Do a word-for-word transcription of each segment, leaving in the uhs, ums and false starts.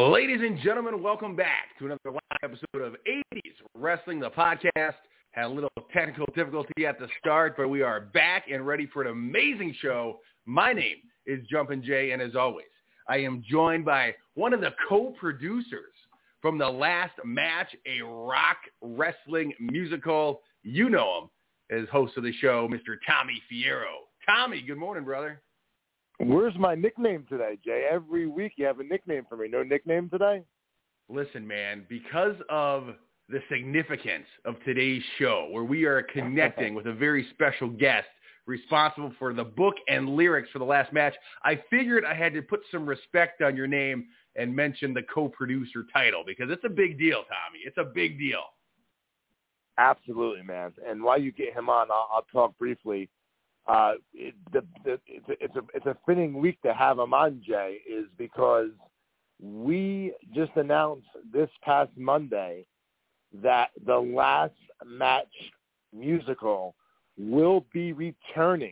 Ladies and gentlemen, welcome back to another live episode of eighties Wrestling, the podcast. Had a little technical difficulty at the start, but we are back and ready for an amazing show. My name is Jumpin' Jay, and as always, I am joined by one of the co-producers from The Last Match, a rock wrestling musical. You know him as host of the show, Mister Tommy Fierro. Tommy, good morning, brother. Where's my nickname today, Jay? Every week you have a nickname for me. No nickname today? Listen, man, because of the significance of today's show, where we are connecting with a very special guest responsible for the book and lyrics for The Last Match, I figured I had to put some respect on your name and mention the co-producer title, because it's a big deal, Tommy. It's a big deal. Absolutely, man. And while you get him on, I'll, I'll talk briefly. Uh, it, the, the, it's, a, it's, a, it's a fitting week to have him on, Jay, is because we just announced this past Monday that The Last Match musical will be returning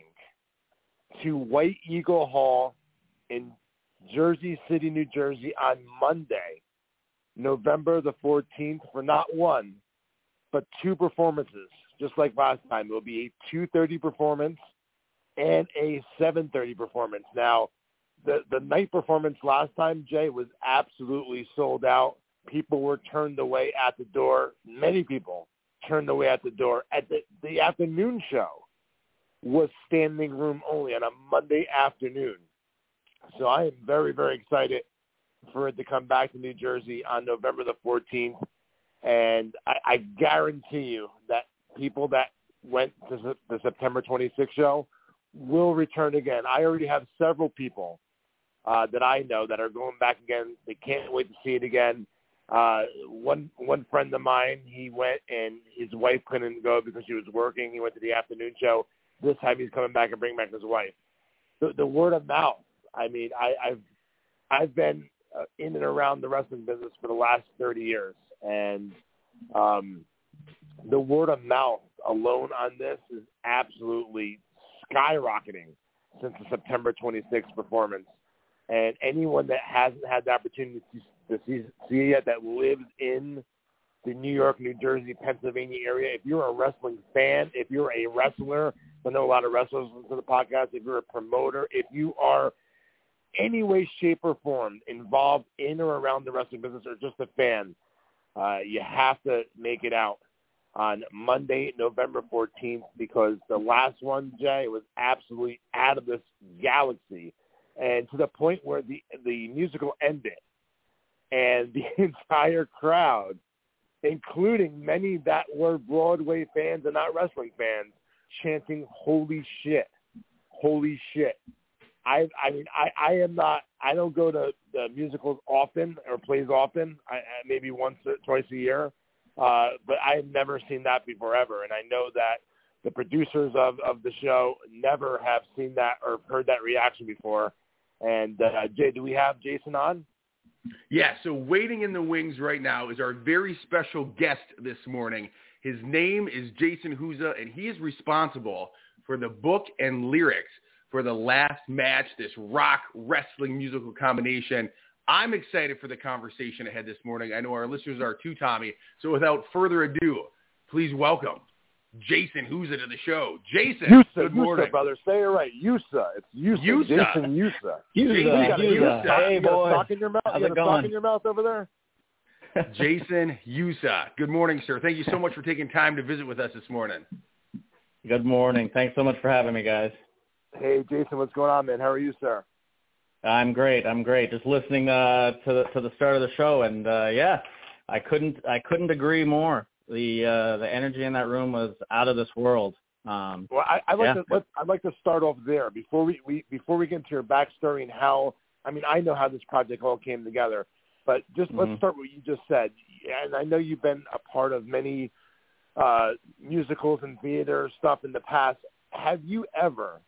to White Eagle Hall in Jersey City, New Jersey on Monday, November the fourteenth, for not one, but two performances. Just like last time, it will be a two thirty performance and a seven thirty performance. Now, the, the night performance last time, Jay, was absolutely sold out. People were turned away at the door. Many people turned away at the door. At the, the afternoon show was standing room only on a Monday afternoon. So I am very, very excited for it to come back to New Jersey on November the fourteenth. And I, I guarantee you that people that went to the September twenty-sixth show will return again. I already have several people uh, that I know that are going back again. They can't wait to see it again. Uh, one one friend of mine, he went and his wife couldn't go because she was working. He went to the afternoon show. This time he's coming back and bringing back his wife. The, the word of mouth. I mean, I, I've I've been uh, in and around the wrestling business for the last thirty years, and um, the word of mouth alone on this is absolutely skyrocketing since the September twenty-sixth performance. And anyone that hasn't had the opportunity to, to see, see it yet, that lives in the New York, New Jersey, Pennsylvania area, if you're a wrestling fan, if you're a wrestler, I know a lot of wrestlers listen to the podcast, if you're a promoter, if you are any way, shape, or form involved in or around the wrestling business or just a fan, uh, you have to make it out on Monday, November fourteenth, because the last one, Jay, was absolutely out of this galaxy, and to the point where the the musical ended, and the entire crowd, including many that were Broadway fans and not wrestling fans, chanting, "Holy shit, holy shit." I, I mean, I, I am not, I don't go to the musicals often or plays often, I, maybe once or twice a year, uh, but I have never seen that before ever. And I know that the producers of, of the show never have seen that or heard that reaction before. And uh, Jay, do we have Jason on? Yeah, so waiting in the wings right now is our very special guest this morning. His name is Jason Huza, and he is responsible for the book and lyrics for The Last Match, this rock wrestling musical combination. I'm excited for the conversation ahead this morning. I know our listeners are too, Tommy. So without further ado, please welcome Jason Huza to the show. Jason, Yusa, good Yusa, morning. brother. Say it right. Yusa. It's Yusa. Yusa. Jason Yusa. Yusa. Yusa. Hey, you got boy. a sock in your mouth? How's you got it a going? sock in your mouth over there? Jason Yusa. Good morning, sir. Thank you so much for taking time to visit with us this morning. Good morning. Thanks so much for having me, guys. Hey, Jason, what's going on, man? How are you, sir? I'm great. I'm great. Just listening uh, to the to the start of the show, and uh, yeah, I couldn't I couldn't agree more. The uh, the energy in that room was out of this world. Um, Well, I, I'd like yeah. to let, I'd like to start off there before we, we before we get into your backstory and how. I mean, I know how this project all came together, but just Mm-hmm. let's start with what you just said. And I know you've been a part of many uh, musicals and theater stuff in the past. Have you ever,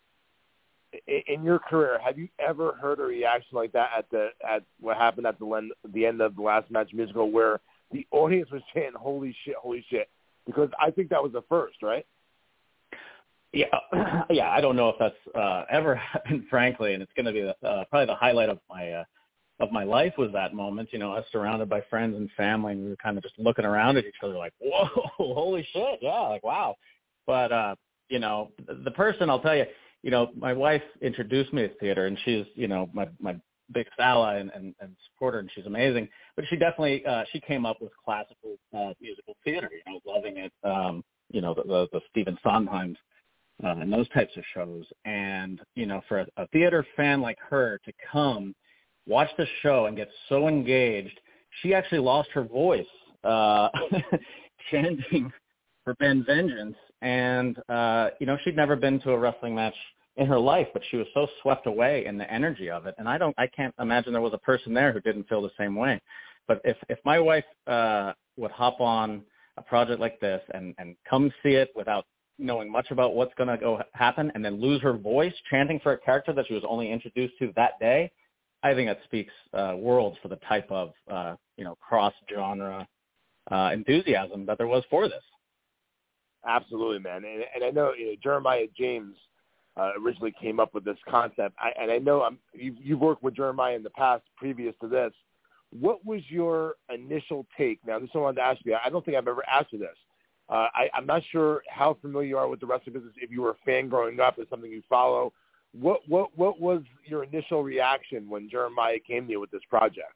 in your career, have you ever heard a reaction like that at the at what happened at the end, the end of The Last Match musical, where the audience was chanting "Holy shit, holy shit"? Because I think that was the first, right? Yeah, yeah. I don't know if that's uh, ever happened, frankly, and it's going to be the, uh, probably the highlight of my uh, of my life was that moment. You know, I was surrounded by friends and family, and we were kind of just looking around at each other like, whoa, holy shit, yeah, like, wow. But, uh, you know, the, the person, I'll tell you, you know, my wife introduced me to theater, and she's, you know, my, my biggest ally and, and, and supporter, and she's amazing. But she definitely, uh, she came up with classical uh, musical theater, you know, loving it, um, you know, the, the, the Stephen Sondheim's uh, and those types of shows. And, you know, for a, a theater fan like her to come, watch the show and get so engaged, she actually lost her voice uh, chanting for Ben Vengeance. And, uh, you know, she'd never been to a wrestling match in her life, but she was so swept away in the energy of it. And I don't, I can't imagine there was a person there who didn't feel the same way. But if, if my wife uh, would hop on a project like this and, and come see it without knowing much about what's going to go happen and then lose her voice chanting for a character that she was only introduced to that day, I think that speaks uh, worlds for the type of, uh, you know, cross-genre uh, enthusiasm that there was for this. Absolutely, man. And, and I know, you know Jeremiah James uh, originally came up with this concept. I, and I know I'm, you've, you've worked with Jeremiah in the past previous to this. What was your initial take? Now, this is what I wanted to ask you. I don't think I've ever asked you this. Uh, I, I'm not sure how familiar you are with the wrestling business. If you were a fan growing up, it's something you follow. What what what was your initial reaction when Jeremiah came to you with this project?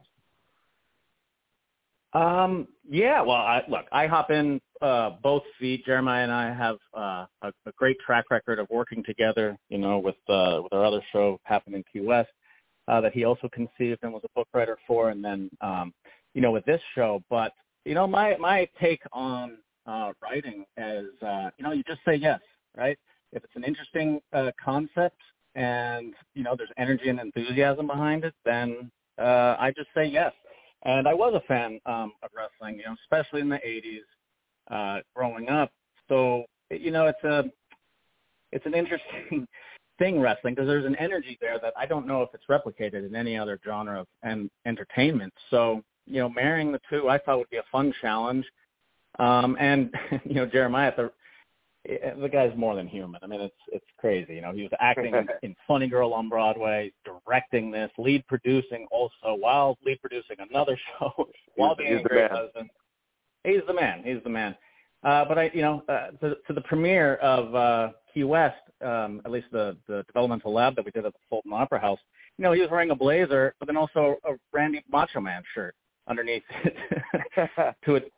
Um, yeah, well, I, look, I hop in uh, both feet. Jeremiah and I have uh, a, a great track record of working together, you know, with uh, with our other show, Happened in Key West, uh, that he also conceived and was a book writer for, and then, um, you know, with this show. But, you know, my, my take on uh, writing is, uh, you know, you just say yes, right? If it's an interesting uh, concept and, you know, there's energy and enthusiasm behind it, then uh, I just say yes. And I was a fan um, of wrestling, you know, especially in the eighties, uh, growing up. So, you know, it's a it's an interesting thing, wrestling, because there's an energy there that I don't know if it's replicated in any other genre of en- entertainment. So, you know, marrying the two I thought would be a fun challenge. Um, and, you know, Jeremiah, the, the guy's more than human. I mean, it's it's crazy. You know, he was acting in Funny Girl on Broadway, directing this, lead producing also, while lead producing another show, while being a great husband. He's the man. He's the man. Uh, but I, you know, uh, to, to the premiere of uh, Key West, um, at least the the developmental lab that we did at the Fulton Opera House, you know, he was wearing a blazer, but then also a Randy Macho Man shirt underneath it to it.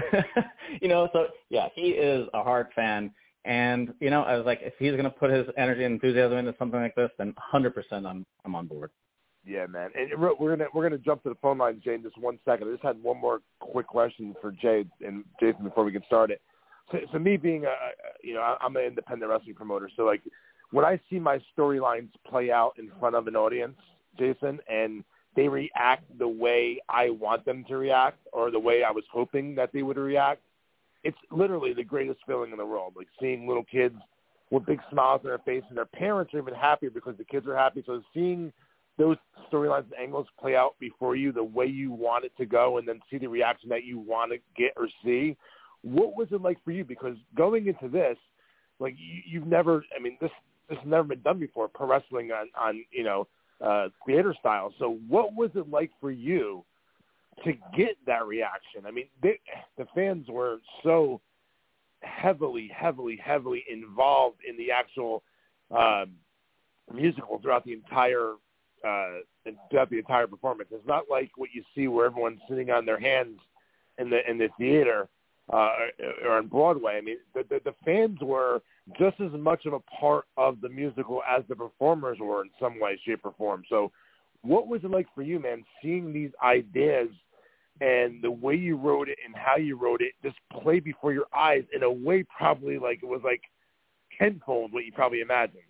You know, so yeah, he is a hard fan, and you know, I was like, if he's going to put his energy and enthusiasm into something like this, then one hundred percent I'm I'm on board. Yeah, man, and we're gonna we're gonna jump to the phone lines, Jay, in just one second. I just had one more quick question for Jay and Jason before we get started. So, so me being a, you know, I'm an independent wrestling promoter, so like when I see my storylines play out in front of an audience, Jason, and they react the way I want them to react or the way I was hoping that they would react, it's literally the greatest feeling in the world, like seeing little kids with big smiles on their face, and their parents are even happier because the kids are happy. So seeing those storylines and angles play out before you the way you want it to go and then see the reaction that you want to get or see, what was it like for you? Because going into this, like you, you've never, I mean, this this has never been done before, pro wrestling on, on you know, Uh, theater style. So what was it like for you to get that reaction? I mean, they, the fans were so heavily, heavily, heavily involved in the actual um, musical throughout the entire uh, throughout the entire performance. It's not like what you see where everyone's sitting on their hands in the in the theater uh, or on Broadway. I mean, the, the, the fans were just as much of a part of the musical as the performers were in some way, shape, or form. So what was it like for you, man, seeing these ideas and the way you wrote it and how you wrote it just play before your eyes in a way probably like it was like tenfold what you probably imagined?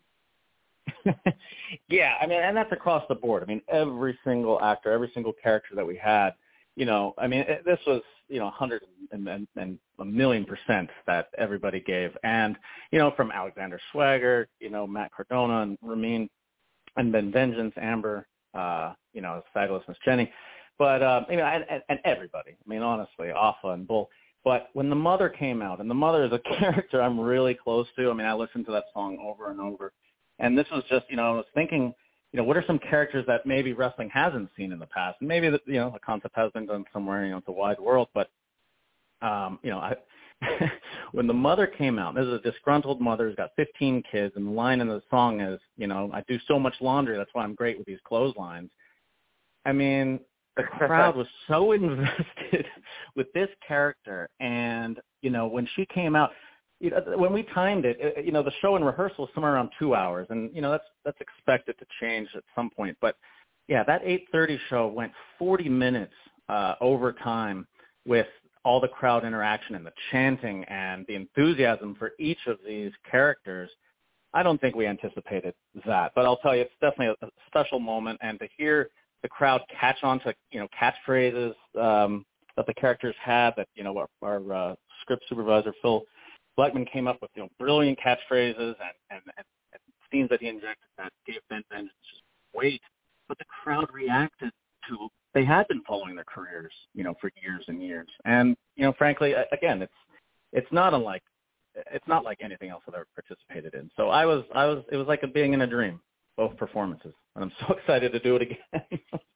Yeah, I mean, and that's across the board. I mean, every single actor, every single character that we had, you know, I mean, it, this was, you know, a hundred and, and, and a million percent that everybody gave. And, you know, from Alexander Swagger, you know, Matt Cardona and Ramin, and then Vengeance, Amber, uh, you know, Fabulous Miss Jenny. But, uh, you know, and, and, and everybody, I mean, honestly, Alpha and Bull. But when the Mother came out, and the Mother is a character I'm really close to. I mean, I listened to that song over and over. And this was just, you know, I was thinking, you know, what are some characters that maybe wrestling hasn't seen in the past? And maybe, the, you know, the concept has been done somewhere, you know, it's a wide world, but, um, you know, I, when the mother came out, this is a disgruntled mother who's got fifteen kids, and the line in the song is, you know, I do so much laundry, that's why I'm great with these clotheslines. I mean, the crowd was so invested with this character, and, you know, when she came out, you know, when we timed it, it, you know, the show in rehearsal was somewhere around two hours, and, you know, that's that's expected to change at some point. But, yeah, that eight thirty show went forty minutes uh, over time with all the crowd interaction and the chanting and the enthusiasm for each of these characters. I don't think we anticipated that. But I'll tell you, it's definitely a, a special moment, and to hear the crowd catch on to, you know, catchphrases um, that the characters had, that, you know, our, our uh, script supervisor, Phil Blackman, came up with, you know, brilliant catchphrases and, and, and, and scenes that he injected that gave Ben Vengeance just weight. But the crowd reacted to, they had been following their careers, you know, for years and years. And, you know, frankly, again, it's it's not unlike, it's not like anything else I've ever participated in. So I was, I was, it was like a being in a dream, both performances. And I'm so excited to do it again.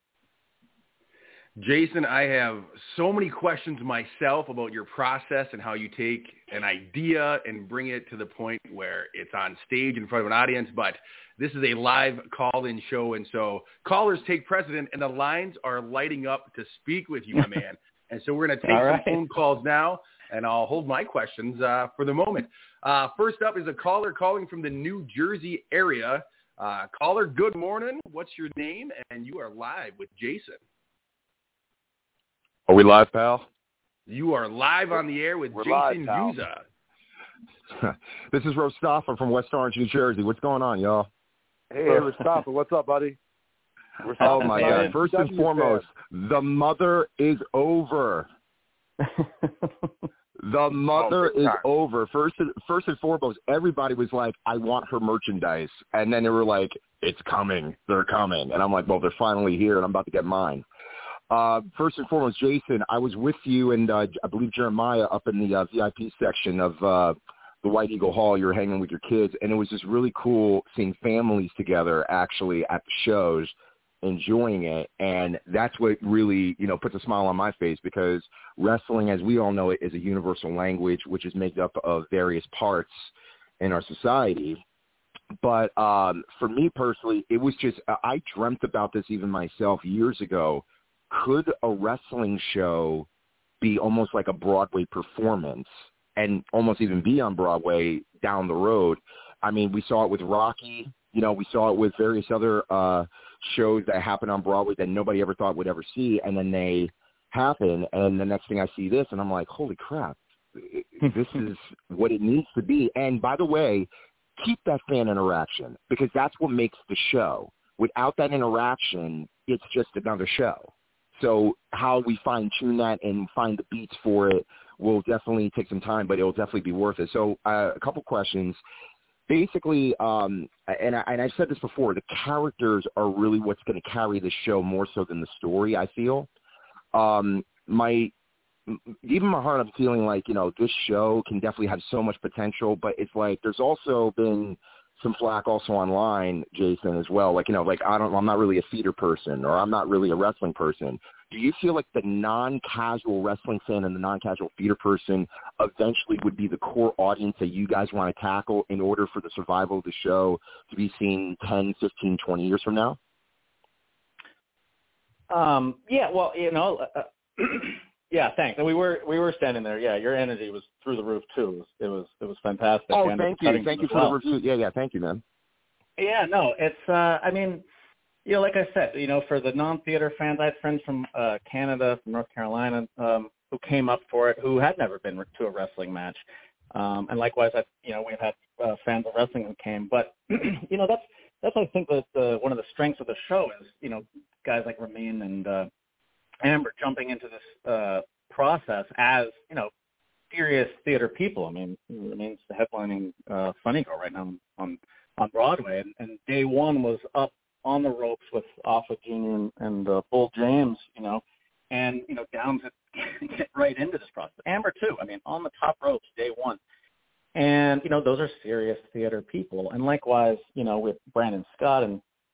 Jason, I have so many questions myself about your process and how you take an idea and bring it to the point where it's on stage in front of an audience, but this is a live call-in show, and so callers take precedent, and the lines are lighting up to speak with you, my man. And so we're going to take All some right. phone calls now, and I'll hold my questions uh, for the moment. Uh, first up is a caller calling from the New Jersey area. Uh, caller, good morning. What's your name? And you are live with Jason. Are we live, pal? You are live on the air with We're Jason live, Yuza. This is Rostafa from West Orange, New Jersey. What's going on, y'all? Hey, Mustafa, what's up, buddy? We're Oh, so my excited. God. First and W foremost, the mother is over. The mother Oh, is time. over. First, first and foremost, everybody was like, I want her merchandise. And then they were like, it's coming. They're coming. And I'm like, well, they're finally here, and I'm about to get mine. Uh, first and foremost, Jason, I was with you and uh, I believe Jeremiah up in the uh, V I P section of uh, the White Eagle Hall. You were hanging with your kids, and it was just really cool seeing families together actually at the shows, enjoying it. And that's what really, you know, puts a smile on my face, because wrestling, as we all know it, is a universal language, which is made up of various parts in our society. But um, for me personally, it was just, I dreamt about this even myself years ago. Could a wrestling show be almost like a Broadway performance and almost even be on Broadway down the road? I mean, we saw it with Rocky. You know, we saw it with various other uh, shows that happen on Broadway that nobody ever thought would ever see, and then they happen, and the next thing I see this, and I'm like, holy crap, this is what it needs to be. And by the way, keep that fan interaction, because that's what makes the show. Without that interaction, it's just another show. So how we fine-tune that and find the beats for it will definitely take some time, but it will definitely be worth it. So uh, a couple questions. Basically, um, and, I, and I've said this before, the characters are really what's going to carry the show more so than the story, I feel. Um, my Deep in my heart, I'm feeling like, you know, this show can definitely have so much potential, but it's like there's also been some flack also online, Jason, as well. Like, you know, like I don't, I'm not really a theater person, or I'm not really a wrestling person. Do you feel like the non-casual wrestling fan and the non-casual theater person eventually would be the core audience that you guys want to tackle in order for the survival of the show to be seen ten, fifteen, twenty years from now? Um, yeah, well, you know, uh, yeah, thanks. And we were we were standing there. Yeah, your energy was through the roof too. It was it was, it was fantastic. Oh, and thank you, thank you for the review. Yeah, yeah, thank you, man. Yeah, no, it's. Uh, I mean, you know, like I said, you know, for the non-theater fans, I had friends from uh, Canada, from North Carolina, um, who came up for it, who had never been to a wrestling match, um, and likewise, I, you know, we've had uh, fans of wrestling who came. But you know, that's that's I think that the one of the strengths of the show is, you know, guys like Ramin and uh, Amber jumping into this uh, process as, you know, serious theater people. I mean, Ramin's the headlining uh, Funny Girl right now on on Broadway, and, and day one was up on the ropes with Alpha Junior and, and uh, Bull James, you know, and, you know, down to get right into this process. Amber, too, I mean, on the top ropes, day one. And, you know, those are serious theater people. And likewise, you know, with Brandon Scott and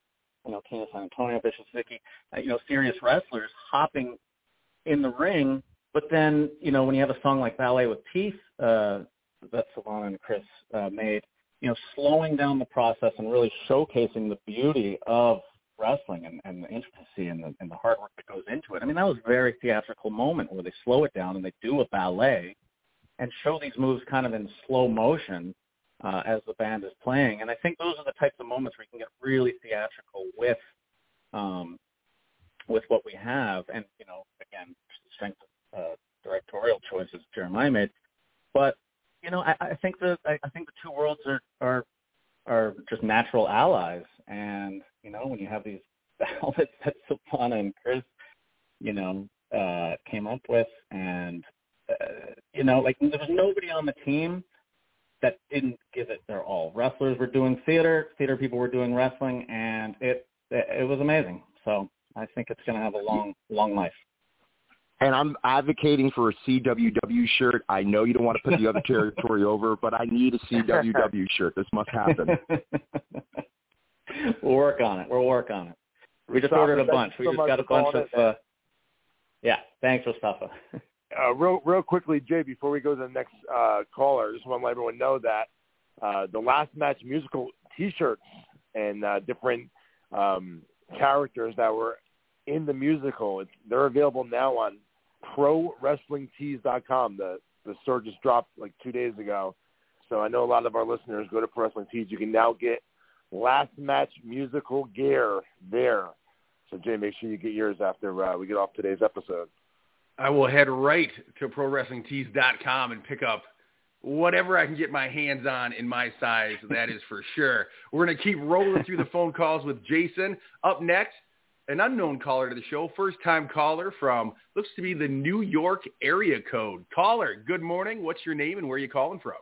you know, Tina San Antonio, Vicious Vicky, uh, you know, serious wrestlers hopping in the ring. But then, you know, when you have a song like Ballet with Teeth uh, that Savannah and Chris uh, made, you know, slowing down the process and really showcasing the beauty of wrestling and, and the intricacy and the, and the hard work that goes into it. I mean, that was a very theatrical moment where they slow it down and they do a ballet and show these moves kind of in slow motion uh, as the band is playing. And I think those are the types of moments where you can get really theatrical with um, with what we have. And, you know, again, strength of uh, directorial choices Jeremiah made. But, you know, I, I think the I, I think the two worlds are, are are just natural allies. And, you know, when you have these ballads that Savannah and Chris, you know, uh, came up with, and, uh, you know, like there was nobody on the team that didn't give it their all. Wrestlers were doing theater, theater people were doing wrestling, and it it, it was amazing. So I think it's going to have a long, long life. And I'm advocating for a C W W shirt. I know you don't want to put the other territory over, but I need a C W W shirt. This must happen. We'll work on it. We'll work on it. We just ordered a bunch. We just got a bunch of, uh, yeah, thanks, Mustafa. Uh, real, real quickly, Jay, before we go to the next uh, caller, I just want to let everyone know that uh, the Last Match musical T-shirts and uh, different um, characters that were in the musical, it's, they're available now on pro wrestling tees dot com. The the store just dropped like two days ago. So I know a lot of our listeners go to Pro Wrestling Tees. You can now get Last Match musical gear there. So, Jay, make sure you get yours after uh, we get off today's episode. I will head right to pro wrestling tees dot com and pick up whatever I can get my hands on in my size. That is for sure. We're going to keep rolling through the phone calls with Jason. Up next, an unknown caller to the show, first-time caller from, looks to be the New York area code. Caller, good morning. What's your name and where are you calling from?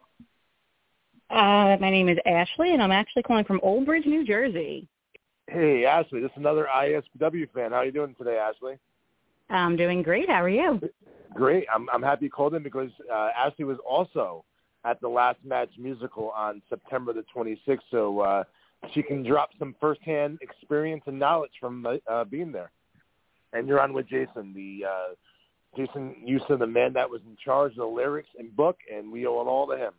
Uh, my name is Ashley, and I'm actually calling from Old Bridge, New Jersey. Hey, Ashley, this is another I S W fan. How are you doing today, Ashley? I'm doing great. How are you? Great. I'm, I'm happy you called in because uh, Ashley was also at the Last Match musical on September the twenty-sixth, so uh, she can drop some firsthand experience and knowledge from uh, being there. And you're on with Jason, the uh, Jason Newsom, the man that was in charge of the lyrics and book, and we owe it all to him.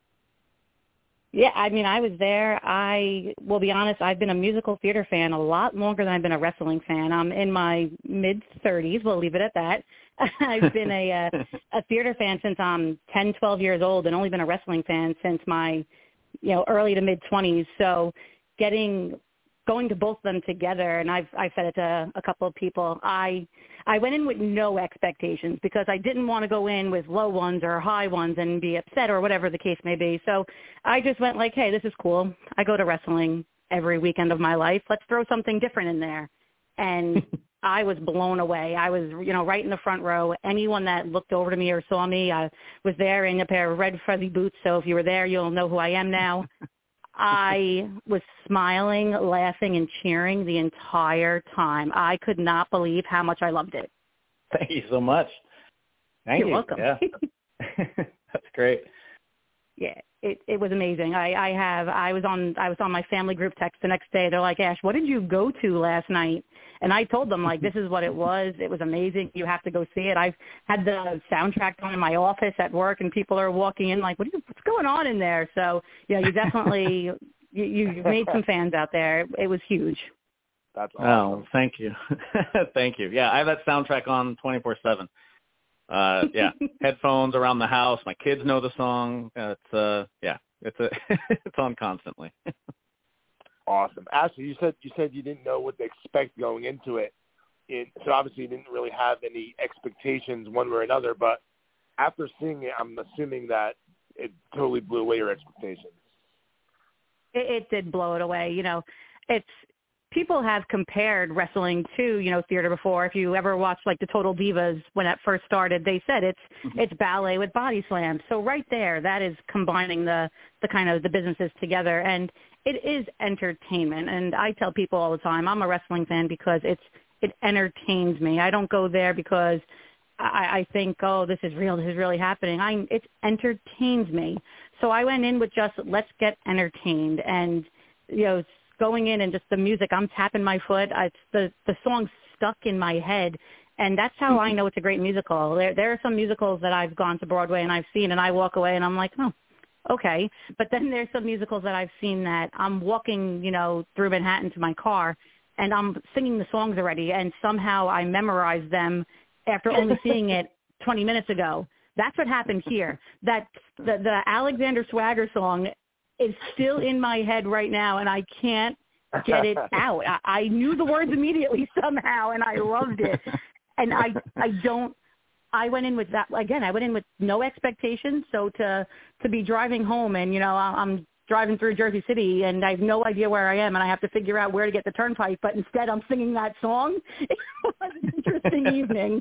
Yeah, I mean, I was there. I will be honest, I've been a musical theater fan a lot longer than I've been a wrestling fan. I'm in my mid-thirties. We'll leave it at that. I've been a, uh, a theater fan since I'm ten, twelve years old, and only been a wrestling fan since my, you know, early to mid-twenties. So getting going to both of them together, and I've I've said it to a couple of people, I I went in with no expectations because I didn't want to go in with low ones or high ones and be upset or whatever the case may be. So I just went like, hey, this is cool. I go to wrestling every weekend of my life. Let's throw something different in there. And I was blown away. I was, you know, right in the front row. Anyone that looked over to me or saw me, I was there in a pair of red fuzzy boots. So if you were there, you'll know who I am now. I was smiling, laughing, and cheering the entire time. I could not believe how much I loved it. Thank you so much. Thank You're you. welcome. Yeah. That's great. Yeah, it, it was amazing. I, I have I was on I was on my family group text the next day. They're like, Ash, what did you go to last night? And I told them, like, this is what it was. It was amazing. You have to go see it. I've had the soundtrack on in my office at work, and people are walking in like, what are you, what's going on in there? So, yeah, you definitely you, you made some fans out there. It was huge. That's awesome. Oh, thank you. Thank you. Yeah, I have that soundtrack on twenty-four seven. Uh, yeah, headphones around the house. My kids know the song. Uh, it's uh, yeah, it's a it's on constantly. Awesome. Ashley, you said you said you didn't know what to expect going into it. it. So obviously you didn't really have any expectations one way or another, but after seeing it, I'm assuming that it totally blew away your expectations. It, it did blow it away. You know, it's people have compared wrestling to, you know, theater before. If you ever watched like the Total Divas when that first started, they said it's mm-hmm. it's ballet with body slams. So right there, that is combining the the kind of the businesses together, and it is entertainment. And I tell people all the time, I'm a wrestling fan because it's it entertains me. I don't go there because I, I think, oh, this is real, this is really happening. I it entertains me. So I went in with just let's get entertained, and you know, going in and just the music, I'm tapping my foot. I, the the song's stuck in my head, and that's how I know it's a great musical. There there are some musicals that I've gone to Broadway and I've seen, and I walk away and I'm like, oh, okay. But then there's some musicals that I've seen that I'm walking, you know, through Manhattan to my car, and I'm singing the songs already, and somehow I memorized them after only seeing it twenty minutes ago. That's what happened here. That the, the Alexander Swagger song is still in my head right now, and I can't get it out. I, I knew the words immediately somehow, and I loved it. And I, I don't. I went in with that again. I went in with no expectations. So to to be driving home, and you know, I'm driving through Jersey City, and I have no idea where I am, and I have to figure out where to get the turnpike. But instead, I'm singing that song. It was an interesting evening.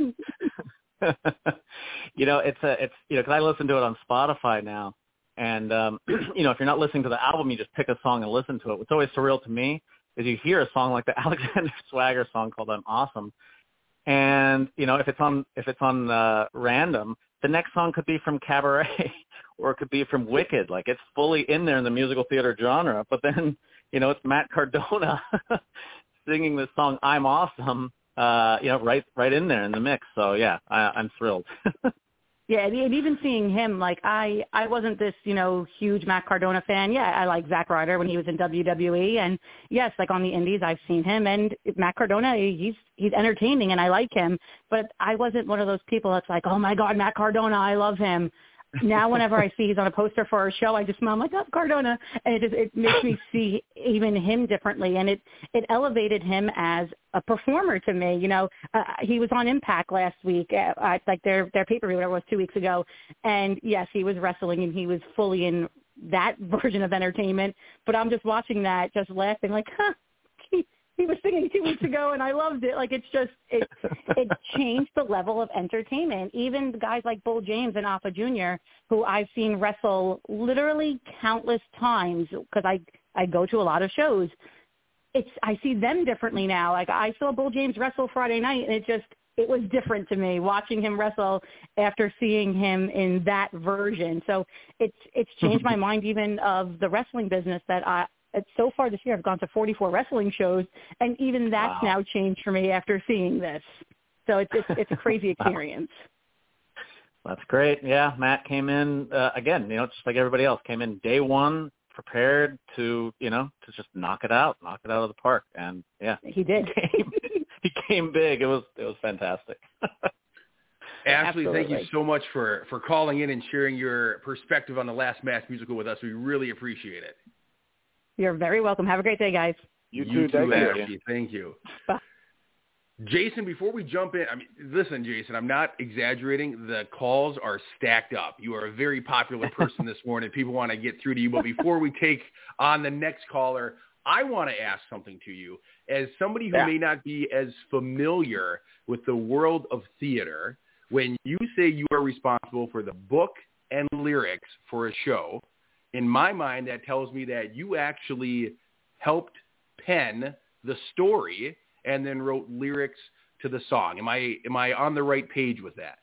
You know, it's a, it's you know, because I listen to it on Spotify now, and um, you know, if you're not listening to the album, you just pick a song and listen to it. What's always surreal to me is you hear a song like the Alexander Swagger song called "I'm Awesome," and you know, if it's on if it's on uh, random, the next song could be from Cabaret or it could be from Wicked. Like it's fully in there in the musical theater genre. But then, you know, it's Matt Cardona singing this song "I'm Awesome." Uh, you know, right, right in there in the mix. So yeah, I, I'm thrilled. Yeah, and even seeing him, like I, I wasn't this, you know, huge Matt Cardona fan. Yeah, I like Zack Ryder when he was in W W E, and yes, like on the Indies, I've seen him. And Matt Cardona, he's he's entertaining, and I like him. But I wasn't one of those people that's like, oh my God, Matt Cardona, I love him. Now, whenever I see he's on a poster for a show, I just smile, I'm like, oh, Cardona. And it just, it makes me see even him differently. And it, it elevated him as a performer to me. You know, uh, he was on Impact last week, uh, like their, their pay-per-view, whatever it was, two weeks ago. And, yes, he was wrestling, and he was fully in that version of entertainment. But I'm just watching that, just laughing, like, huh. He, he was singing two weeks ago, and I loved it. Like, it's just, it it changed the level of entertainment. Even guys like Bull James and Alpha Junior, who I've seen wrestle literally countless times because I, I go to a lot of shows. It's I see them differently now. Like, I saw Bull James wrestle Friday night, and it just, it was different to me watching him wrestle after seeing him in that version. So it's it's changed my mind even of the wrestling business that I, so far this year, I've gone to forty-four wrestling shows, and even that's wow. now changed for me after seeing this. So it's it's, it's a crazy experience. That's great. Yeah, Matt came in uh, again, you know, just like everybody else, came in day one prepared to, you know, to just knock it out, knock it out of the park, and yeah, he did. He came, he came big. It was it was fantastic. Ashley, thank you so much for for calling in and sharing your perspective on the Last Mass musical with us. We really appreciate it. You're very welcome. Have a great day, guys. You, you too, too Ashley. Thank you. Bye. Jason, before we jump in, I mean, listen, Jason, I'm not exaggerating. The calls are stacked up. You are a very popular person this morning. People want to get through to you. But before we take on the next caller, I want to ask something to you. As somebody who yeah. may not be as familiar with the world of theater, when you say you are responsible for the book and lyrics for a show, in my mind, that tells me that you actually helped pen the story and then wrote lyrics to the song. Am I am I on the right page with that?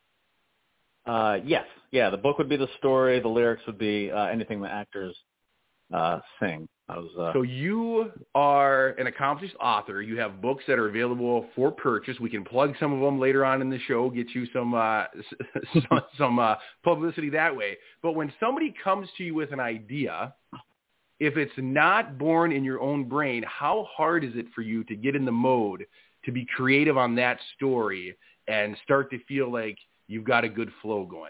Uh, yes. Yeah, the book would be the story. The lyrics would be uh, anything the actors uh, sing. I was, uh... So you are an accomplished author. You have books that are available for purchase. We can plug some of them later on in the show, get you some uh, some, some uh, publicity that way. But when somebody comes to you with an idea, if it's not born in your own brain, how hard is it for you to get in the mode to be creative on that story and start to feel like you've got a good flow going?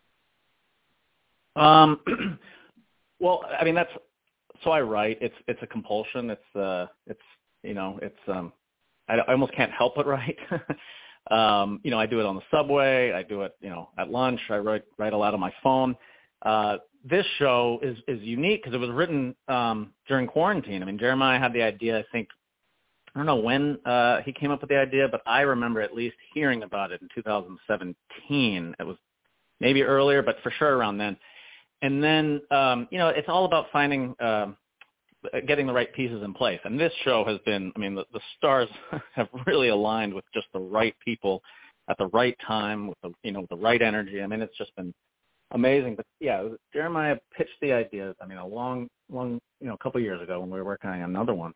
Um, well, I mean, that's, so I write, it's, it's a compulsion. It's, uh, it's, you know, it's, um, I, I almost can't help but write. um, you know, I do it on the subway. I do it, you know, at lunch. I write, write a lot on my phone. Uh, this show is, is unique because it was written, um, during quarantine. I mean, Jeremiah had the idea, I think, I don't know when, uh, he came up with the idea, but I remember at least hearing about it in two thousand seventeen. It was maybe earlier, but for sure around then. And then, um, you know, it's all about finding, um, getting the right pieces in place. And this show has been, I mean, the, the stars have really aligned with just the right people at the right time, with the, you know, the right energy. I mean, it's just been amazing. But yeah, it was, Jeremiah pitched the idea. I mean, a long, long, you know, a couple of years ago when we were working on another one,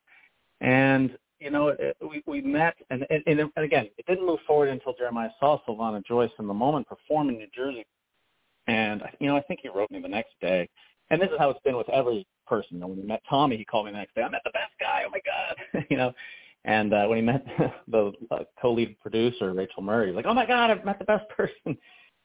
and you know, it, we we met, and, and and again, it didn't move forward until Jeremiah saw Sylvana Joyce in the moment perform in New Jersey, and you know, I think he wrote me the next day. And this is how it's been with every person. You know, when we met Tommy, he called me the next day. I met the best guy. Oh my God, you know. And uh, when he met the uh, co-lead producer, Rachel Murray, he's like, oh my God, I've met the best person.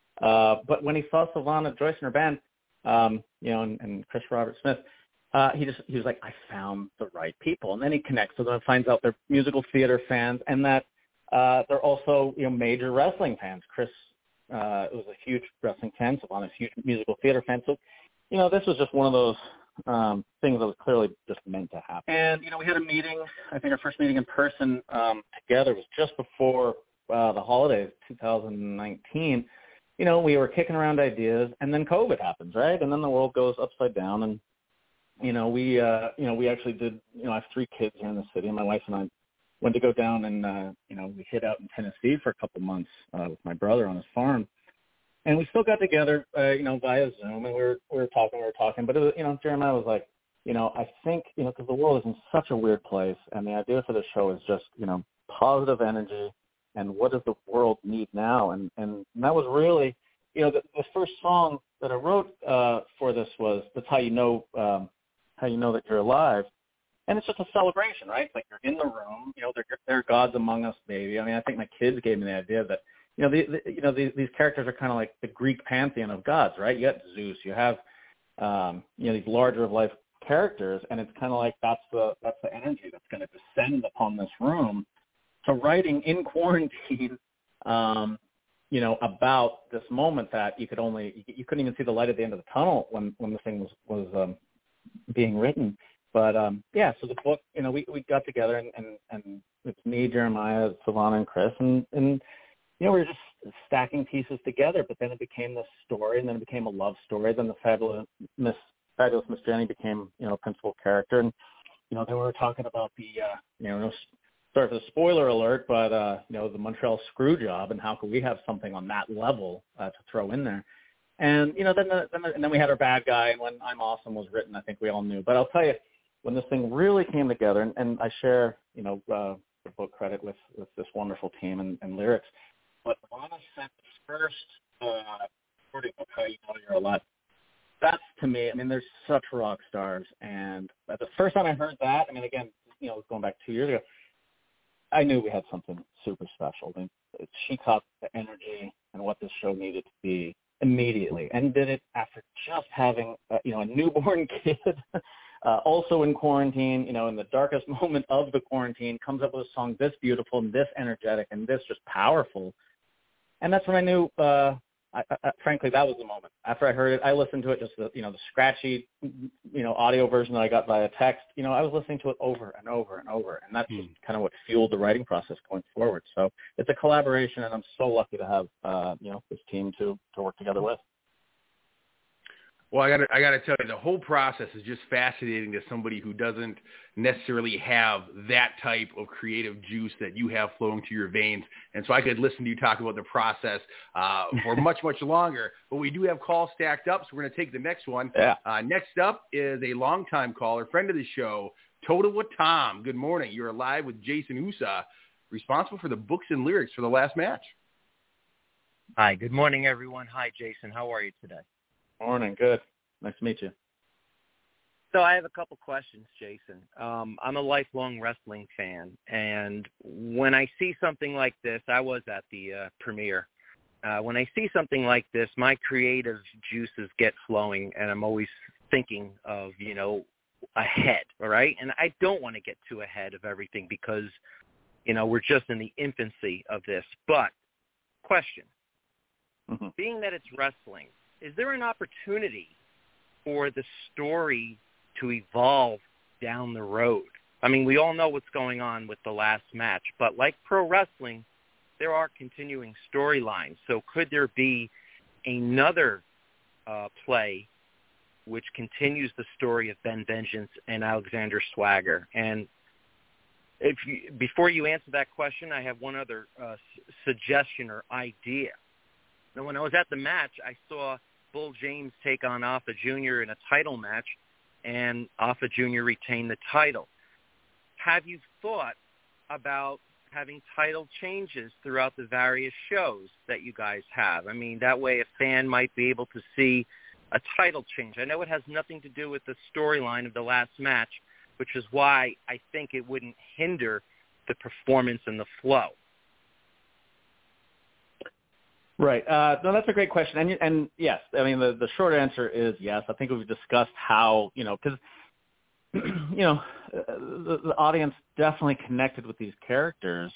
Uh, but when he saw Sylvana Joyce and her band, um, you know, and, and Chris Robert Smith, uh, he just he was like, I found the right people. And then he connects with them and finds out they're musical theater fans and that uh, they're also, you know, major wrestling fans. Chris uh, was a huge wrestling fan, Sylvana's a huge musical theater fan. So, you know, this was just one of those um, things that was clearly just meant to happen. And, you know, we had a meeting, I think our first meeting in person um, together was just before uh, the holidays, two thousand nineteen. You know, we were kicking around ideas, and then COVID happens, right? And then the world goes upside down, and, you know, we, uh, you know, we actually did, you know, I have three kids here in the city, and my wife and I went to go down and, uh, you know, we hid out in Tennessee for a couple months uh, with my brother on his farm. And we still got together, uh, you know, via Zoom, and we were we were talking, we were talking. But, it was, you know, Jeremiah was like, you know, I think, you know, because the world is in such a weird place, and the idea for the show is just, you know, positive energy, and what does the world need now? And, and, and that was really, you know, the, the first song that I wrote uh, for this was, that's how you know, um, how you know that you're alive. And it's just a celebration, right? It's like you're in the room, you know, there there are gods among us, baby. I mean, I think my kids gave me the idea that, you know, the, the, you know these, these characters are kind of like the Greek pantheon of gods, right? You got Zeus, you have, um, you know, these larger-of-life characters, and it's kind of like that's the that's the energy that's going to descend upon this room. So writing in quarantine, um, you know, about this moment that you could only you couldn't even see the light at the end of the tunnel when when the thing was was um, being written. But um, yeah, so the book, you know, we, we got together, and, and, and it's me, Jeremiah, Sylvana, and Chris, and and you know, we were just stacking pieces together, but then it became this story, and then it became a love story. Then the fabulous Miss Fabulous Miss Jenny became, you know, a principal character. And, you know, then we were talking about the, uh, you know, no, sorry for the spoiler alert, but, uh, you know, the Montreal screw job, and how could we have something on that level uh, to throw in there. And, you know, then, the, then the, and then we had our bad guy, and when I'm Awesome was written, I think we all knew. But I'll tell you, when this thing really came together, and, and I share, you know, uh, the book credit with, with this wonderful team and, and lyrics, but Lana sent the first uh, recording of How You Know You're Alive. That's, to me, I mean, they're such rock stars. And the first time I heard that, I mean, again, you know, it was going back two years ago, I knew we had something super special. I mean, she caught the energy and what this show needed to be immediately, and did it after just having, uh, you know, a newborn kid, uh, also in quarantine, you know, in the darkest moment of the quarantine, comes up with a song this beautiful and this energetic and this just powerful. And that's when I knew, uh, I, I, frankly, that was the moment. After I heard it, I listened to it, just the, you know, the scratchy, you know, audio version that I got via text. You know, I was listening to it over and over and over, and that's mm. just kind of what fueled the writing process going forward. So it's a collaboration, and I'm so lucky to have, uh, you know, this team to to work together with. Well, I got I got to tell you, the whole process is just fascinating to somebody who doesn't necessarily have that type of creative juice that you have flowing through your veins. And so I could listen to you talk about the process uh, for much, much longer. But we do have calls stacked up, so we're going to take the next one. Yeah. Uh, next up is a longtime caller, friend of the show, Total with Tom. Good morning. You're live with Jason Usa, responsible for the books and lyrics for the last match. Hi. Good morning, everyone. Hi, Jason. How are you today? Morning. Good. Nice to meet you. So I have a couple questions, Jason. Um, I'm a lifelong wrestling fan, and when I see something like this, I was at the uh, premiere. Uh, when I see something like this, my creative juices get flowing, and I'm always thinking of, you know, ahead, all right? And I don't want to get too ahead of everything because, you know, we're just in the infancy of this. But question, mm-hmm. being that it's wrestling, is there an opportunity for the story to evolve down the road? I mean, we all know what's going on with the last match, but like pro wrestling, there are continuing storylines. So could there be another uh, play which continues the story of Ben Vengeance and Alexander Swagger? And if you, before you answer that question, I have one other uh, s- suggestion or idea. Now, when I was at the match, I saw Bull James take on Alpha Junior in a title match, and Alpha Junior retain the title. Have you thought about having title changes throughout the various shows that you guys have? I mean, that way a fan might be able to see a title change. I know it has nothing to do with the storyline of the last match, which is why I think it wouldn't hinder the performance and the flow. Right. Uh, no, that's a great question. And, and yes, I mean, the, the short answer is yes. I think we've discussed how, you know, because, you know, the, the audience definitely connected with these characters,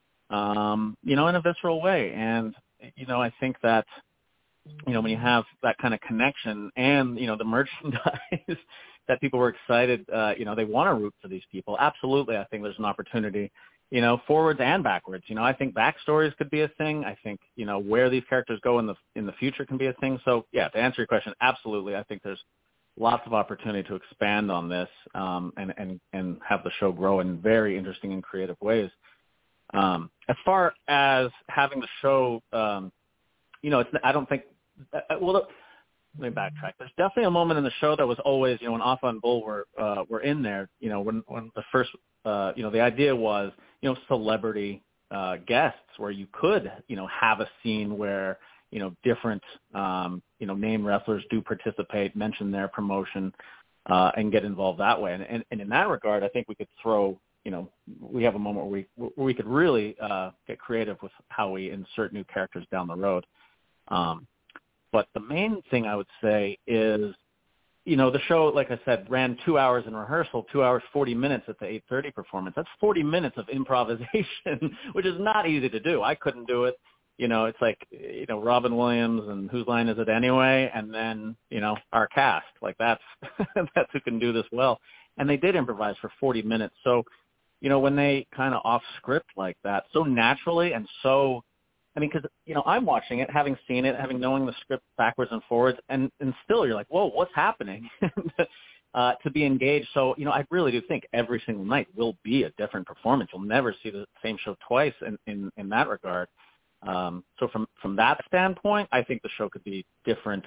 um, you know, in a visceral way. And, you know, I think that, you know, when you have that kind of connection and, you know, the merchandise that people were excited, uh, you know, they want to root for these people. Absolutely. I think there's an opportunity, you know, forwards and backwards. You know, I think backstories could be a thing. I think, you know, where these characters go in the in the future can be a thing. So, yeah, to answer your question, absolutely. I think there's lots of opportunity to expand on this um, and, and, and have the show grow in very interesting and creative ways. Um, as far as having the show, um, you know, it's, I don't think uh, – well, let me backtrack. There's definitely a moment in the show that was always, you know, when Alpha and Bull were uh, were in there, you know, when, when the first uh, – you know, the idea was, you know, celebrity uh, guests where you could, you know, have a scene where, you know, different, um, you know, name wrestlers do participate, mention their promotion, uh, and get involved that way. And, and, and in that regard, I think we could throw, you know, we have a moment where we, where we could really uh, get creative with how we insert new characters down the road. Um, but the main thing I would say is, you know, the show, like I said, ran two hours in rehearsal, two hours, forty minutes at the eight thirty performance. That's forty minutes of improvisation, which is not easy to do. I couldn't do it. You know, it's like, you know, Robin Williams and Whose Line Is It Anyway? And then, you know, our cast. Like, that's that's who can do this well. And they did improvise for forty minutes. So, you know, when they kind of off script like that, so naturally and so, I mean, because, you know, I'm watching it, having seen it, having knowing the script backwards and forwards, and, and still you're like, whoa, what's happening? uh, to be engaged. So, you know, I really do think every single night will be a different performance. You'll never see the same show twice in, in, in that regard. Um, so from, from that standpoint, I think the show could be different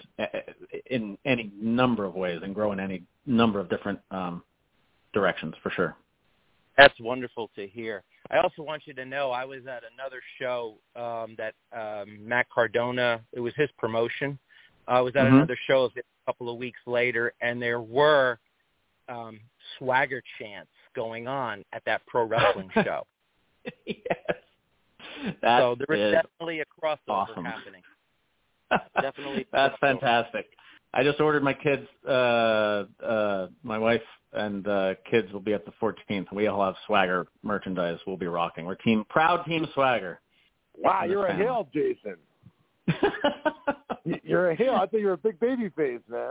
in any number of ways and grow in any number of different um, directions for sure. That's wonderful to hear. I also want you to know I was at another show um, that um, Matt Cardona, it was his promotion. I was at mm-hmm. another show a couple of weeks later, and there were um, swagger chants going on at that pro wrestling show. Yes. That so there is definitely a crossover awesome. happening. Definitely. That's fantastic. I just ordered my kids, uh, uh, my wife and uh, kids will be at the fourteenth. We all have Swagger merchandise we'll be rocking. We're team proud team Swagger. Wow, you're a heel, Jason. You're a heel. I thought you were a big baby face, man.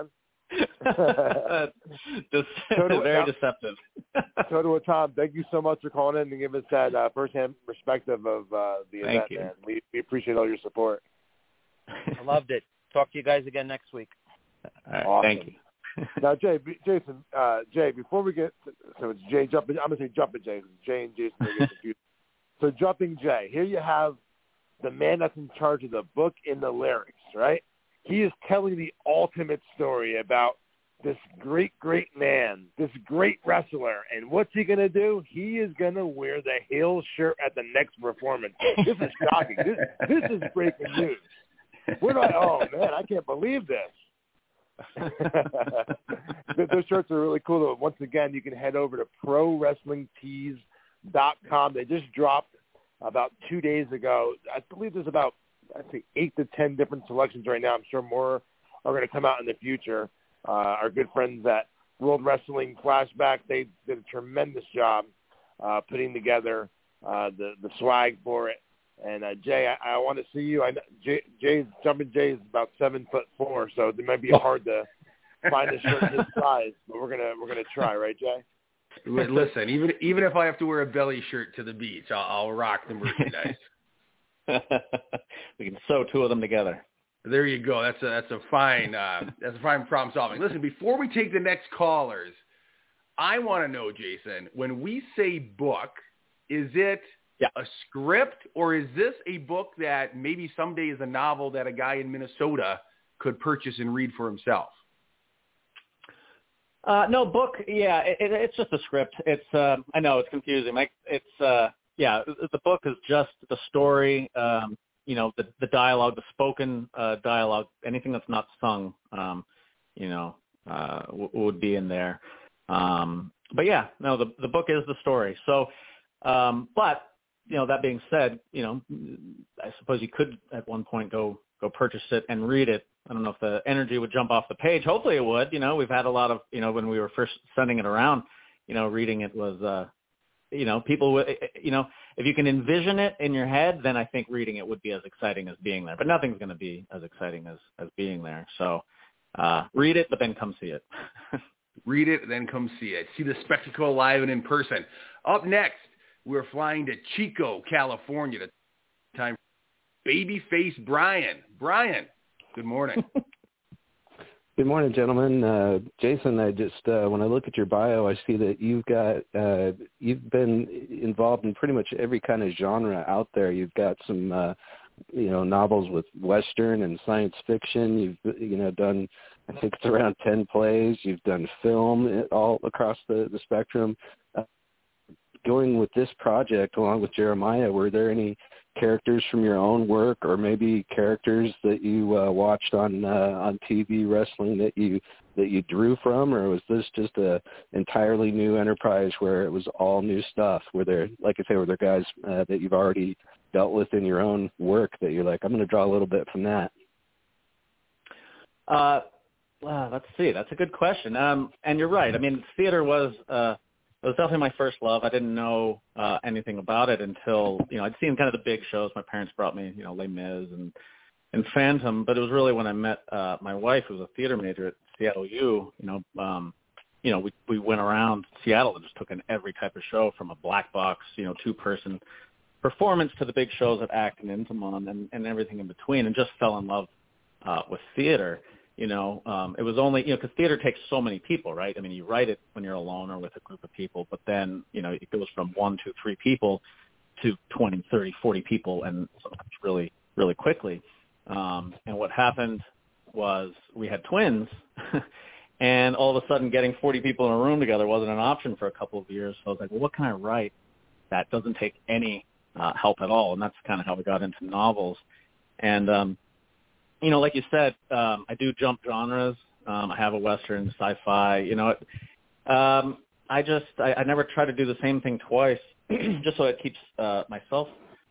Just, so very now, deceptive. So to Tom, thank you so much for calling in and giving us that uh, firsthand perspective of uh, the thank event, you. man. We, we appreciate all your support. I loved it. Talk to you guys again next week. All right, awesome. Thank you. Now, Jay, Jason, uh, Jay, before we get to, so it's Jay jumping. I'm gonna say jumping Jay. Jay and Jason are getting confused. So jumping Jay. Here you have the man that's in charge of the book and the lyrics, right? He is telling the ultimate story about this great, great man, this great wrestler, and what's he gonna do? He is gonna wear the heel shirt at the next performance. This is shocking. This, this is breaking news. Where do I? Oh man, I can't believe this. Those shirts are really cool. Though. Once again, you can head over to pro wrestling tees dot com. They just dropped about two days ago. I believe there's about, I'd say, eight to ten different selections right now. I'm sure more are going to come out in the future. Uh, our good friends at World Wrestling Flashback, they did a tremendous job uh, putting together uh, the, the swag for it. And uh, Jay, I, I want to see you. I know Jay, Jay's jumping. Jay is about seven foot four, so it might be hard to find a shirt his size. But we're gonna we're gonna try, right, Jay? Listen, even even if I have to wear a belly shirt to the beach, I'll, I'll rock the merchandise. We can sew two of them together. There you go. That's a that's a fine uh, that's a fine problem solving. Listen, before we take the next callers, I want to know, Jason, when we say book, is it yeah. a script, or is this a book that maybe someday is a novel that a guy in Minnesota could purchase and read for himself? Uh, no book. Yeah, it, it, it's just a script. It's uh, I know it's confusing. Like it's uh, yeah, the book is just the story. Um, you know, the the dialogue, the spoken uh, dialogue, anything that's not sung. Um, you know, uh, w- would be in there. Um, but yeah, no, the the book is the story. So, um, but you know, that being said, you know, I suppose you could at one point go go purchase it and read it. I don't know if the energy would jump off the page. Hopefully it would. You know, we've had a lot of, you know, when we were first sending it around, you know, reading it was, uh, you know, people would, you know, if you can envision it in your head, then I think reading it would be as exciting as being there. But nothing's going to be as exciting as, as being there. So uh, read it, but then come see it. Read it, then come see it. See the spectacle live and in person. Up next, we're flying to Chico, California. To time Babyface Brian. Brian. Good morning. Good morning, gentlemen. Uh, Jason, I just uh, when I look at your bio, I see that you've got uh, you've been involved in pretty much every kind of genre out there. You've got some uh, you know novels with Western and science fiction. You've you know done I think it's around ten plays. You've done film all across the the spectrum. Uh, going with this project along with Jeremiah, were there any characters from your own work, or maybe characters that you uh, watched on uh, on T V wrestling that you that you drew from, or was this just a entirely new enterprise where it was all new stuff? Were there, like I say, were there guys uh, that you've already dealt with in your own work that you're like, I'm going to draw a little bit from that? Uh, well, let's see. That's a good question. Um, and you're right. I mean, theater was. Uh, It was definitely my first love. I didn't know uh, anything about it until, you know, I'd seen kind of the big shows. My parents brought me, you know, Les Mis and, and Phantom, but it was really when I met uh, my wife, who was a theater major at Seattle U, you know, um, you know, we, we went around Seattle and just took in every type of show, from a black box, you know, two-person performance to the big shows at ACT and Intimon and, and everything in between, and just fell in love uh, with theater. You know, um, it was only, you know, because theater takes so many people, right? I mean, you write it when you're alone or with a group of people, but then, you know, it goes from one, two, three people to twenty, thirty, forty people, and sometimes really, really quickly. Um, and what happened was we had twins, and all of a sudden getting forty people in a room together wasn't an option for a couple of years. So I was like, well, what can I write that doesn't take any uh, help at all? And that's kind of how we got into novels. And, um, you know, like you said, um, I do jump genres. Um, I have a Western, sci-fi. You know, it, um, I just I, I never try to do the same thing twice, just so it keeps uh, myself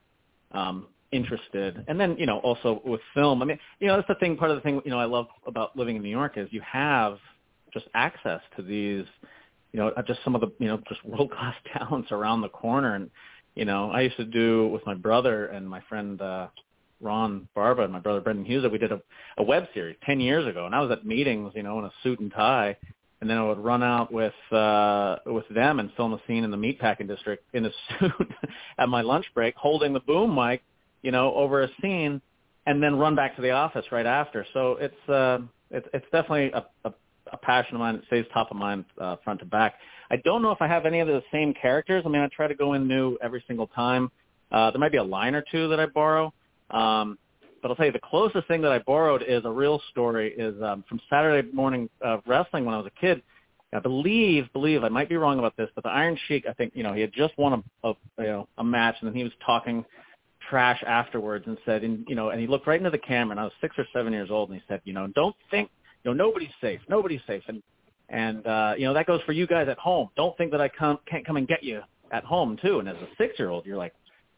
um, interested. And then, you know, also with film. I mean, you know, that's the thing. Part of the thing, you know, I love about living in New York is you have just access to these, you know, just some of the, you know, just world-class talents around the corner. And, you know, I used to do with my brother and my friend. Uh, Ron Barba and my brother Brendan Hughes, we did a, a web series ten years ago, and I was at meetings, you know, in a suit and tie, and then I would run out with uh, with them and film a scene in the meatpacking district in a suit at my lunch break, holding the boom mic, you know, over a scene, and then run back to the office right after. So it's uh, it's, it's definitely a, a, a passion of mine. It stays top of mind uh, front to back. I don't know if I have any of the same characters. I mean, I try to go in new every single time. Uh, there might be a line or two that I borrow. Um, but I'll tell you, the closest thing that I borrowed is a real story is um, from Saturday morning uh, wrestling when I was a kid. I believe, believe I might be wrong about this, but the Iron Sheik, I think, you know, he had just won a, a you know a match, and then he was talking trash afterwards and said, and you know, and he looked right into the camera, and I was six or seven years old, and he said, you know, don't think, you know, nobody's safe, nobody's safe, and and uh, you know, that goes for you guys at home. Don't think that I come, can't come and get you at home too. And as a six-year-old, you're like,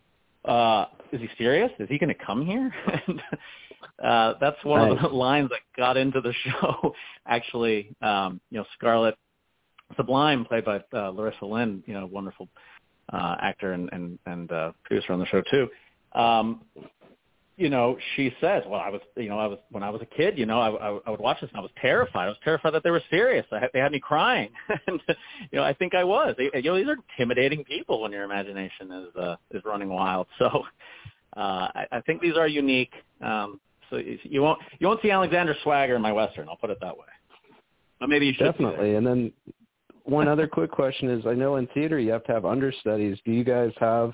uh, is he serious? Is he going to come here? and, uh, that's one nice. of the lines that got into the show. Actually, um, you know, Scarlett Sublime, played by uh, Larissa Lynn, you know, wonderful uh, actor and and, and uh, producer on the show too. Um, you know, she says, well, I was, you know, I was, when I was a kid, you know, I, I, I would watch this and I was terrified. I was terrified that they were serious. I had, they had me crying. and, you know, I think I was. They, you know, these are intimidating people when your imagination is, uh, is running wild. So uh, I, I think these are unique. Um, so you won't, you won't see Alexander Swagger in my Western. I'll put it that way. But maybe you should. Definitely. And then one other quick question is, I know in theater you have to have understudies. Do you guys have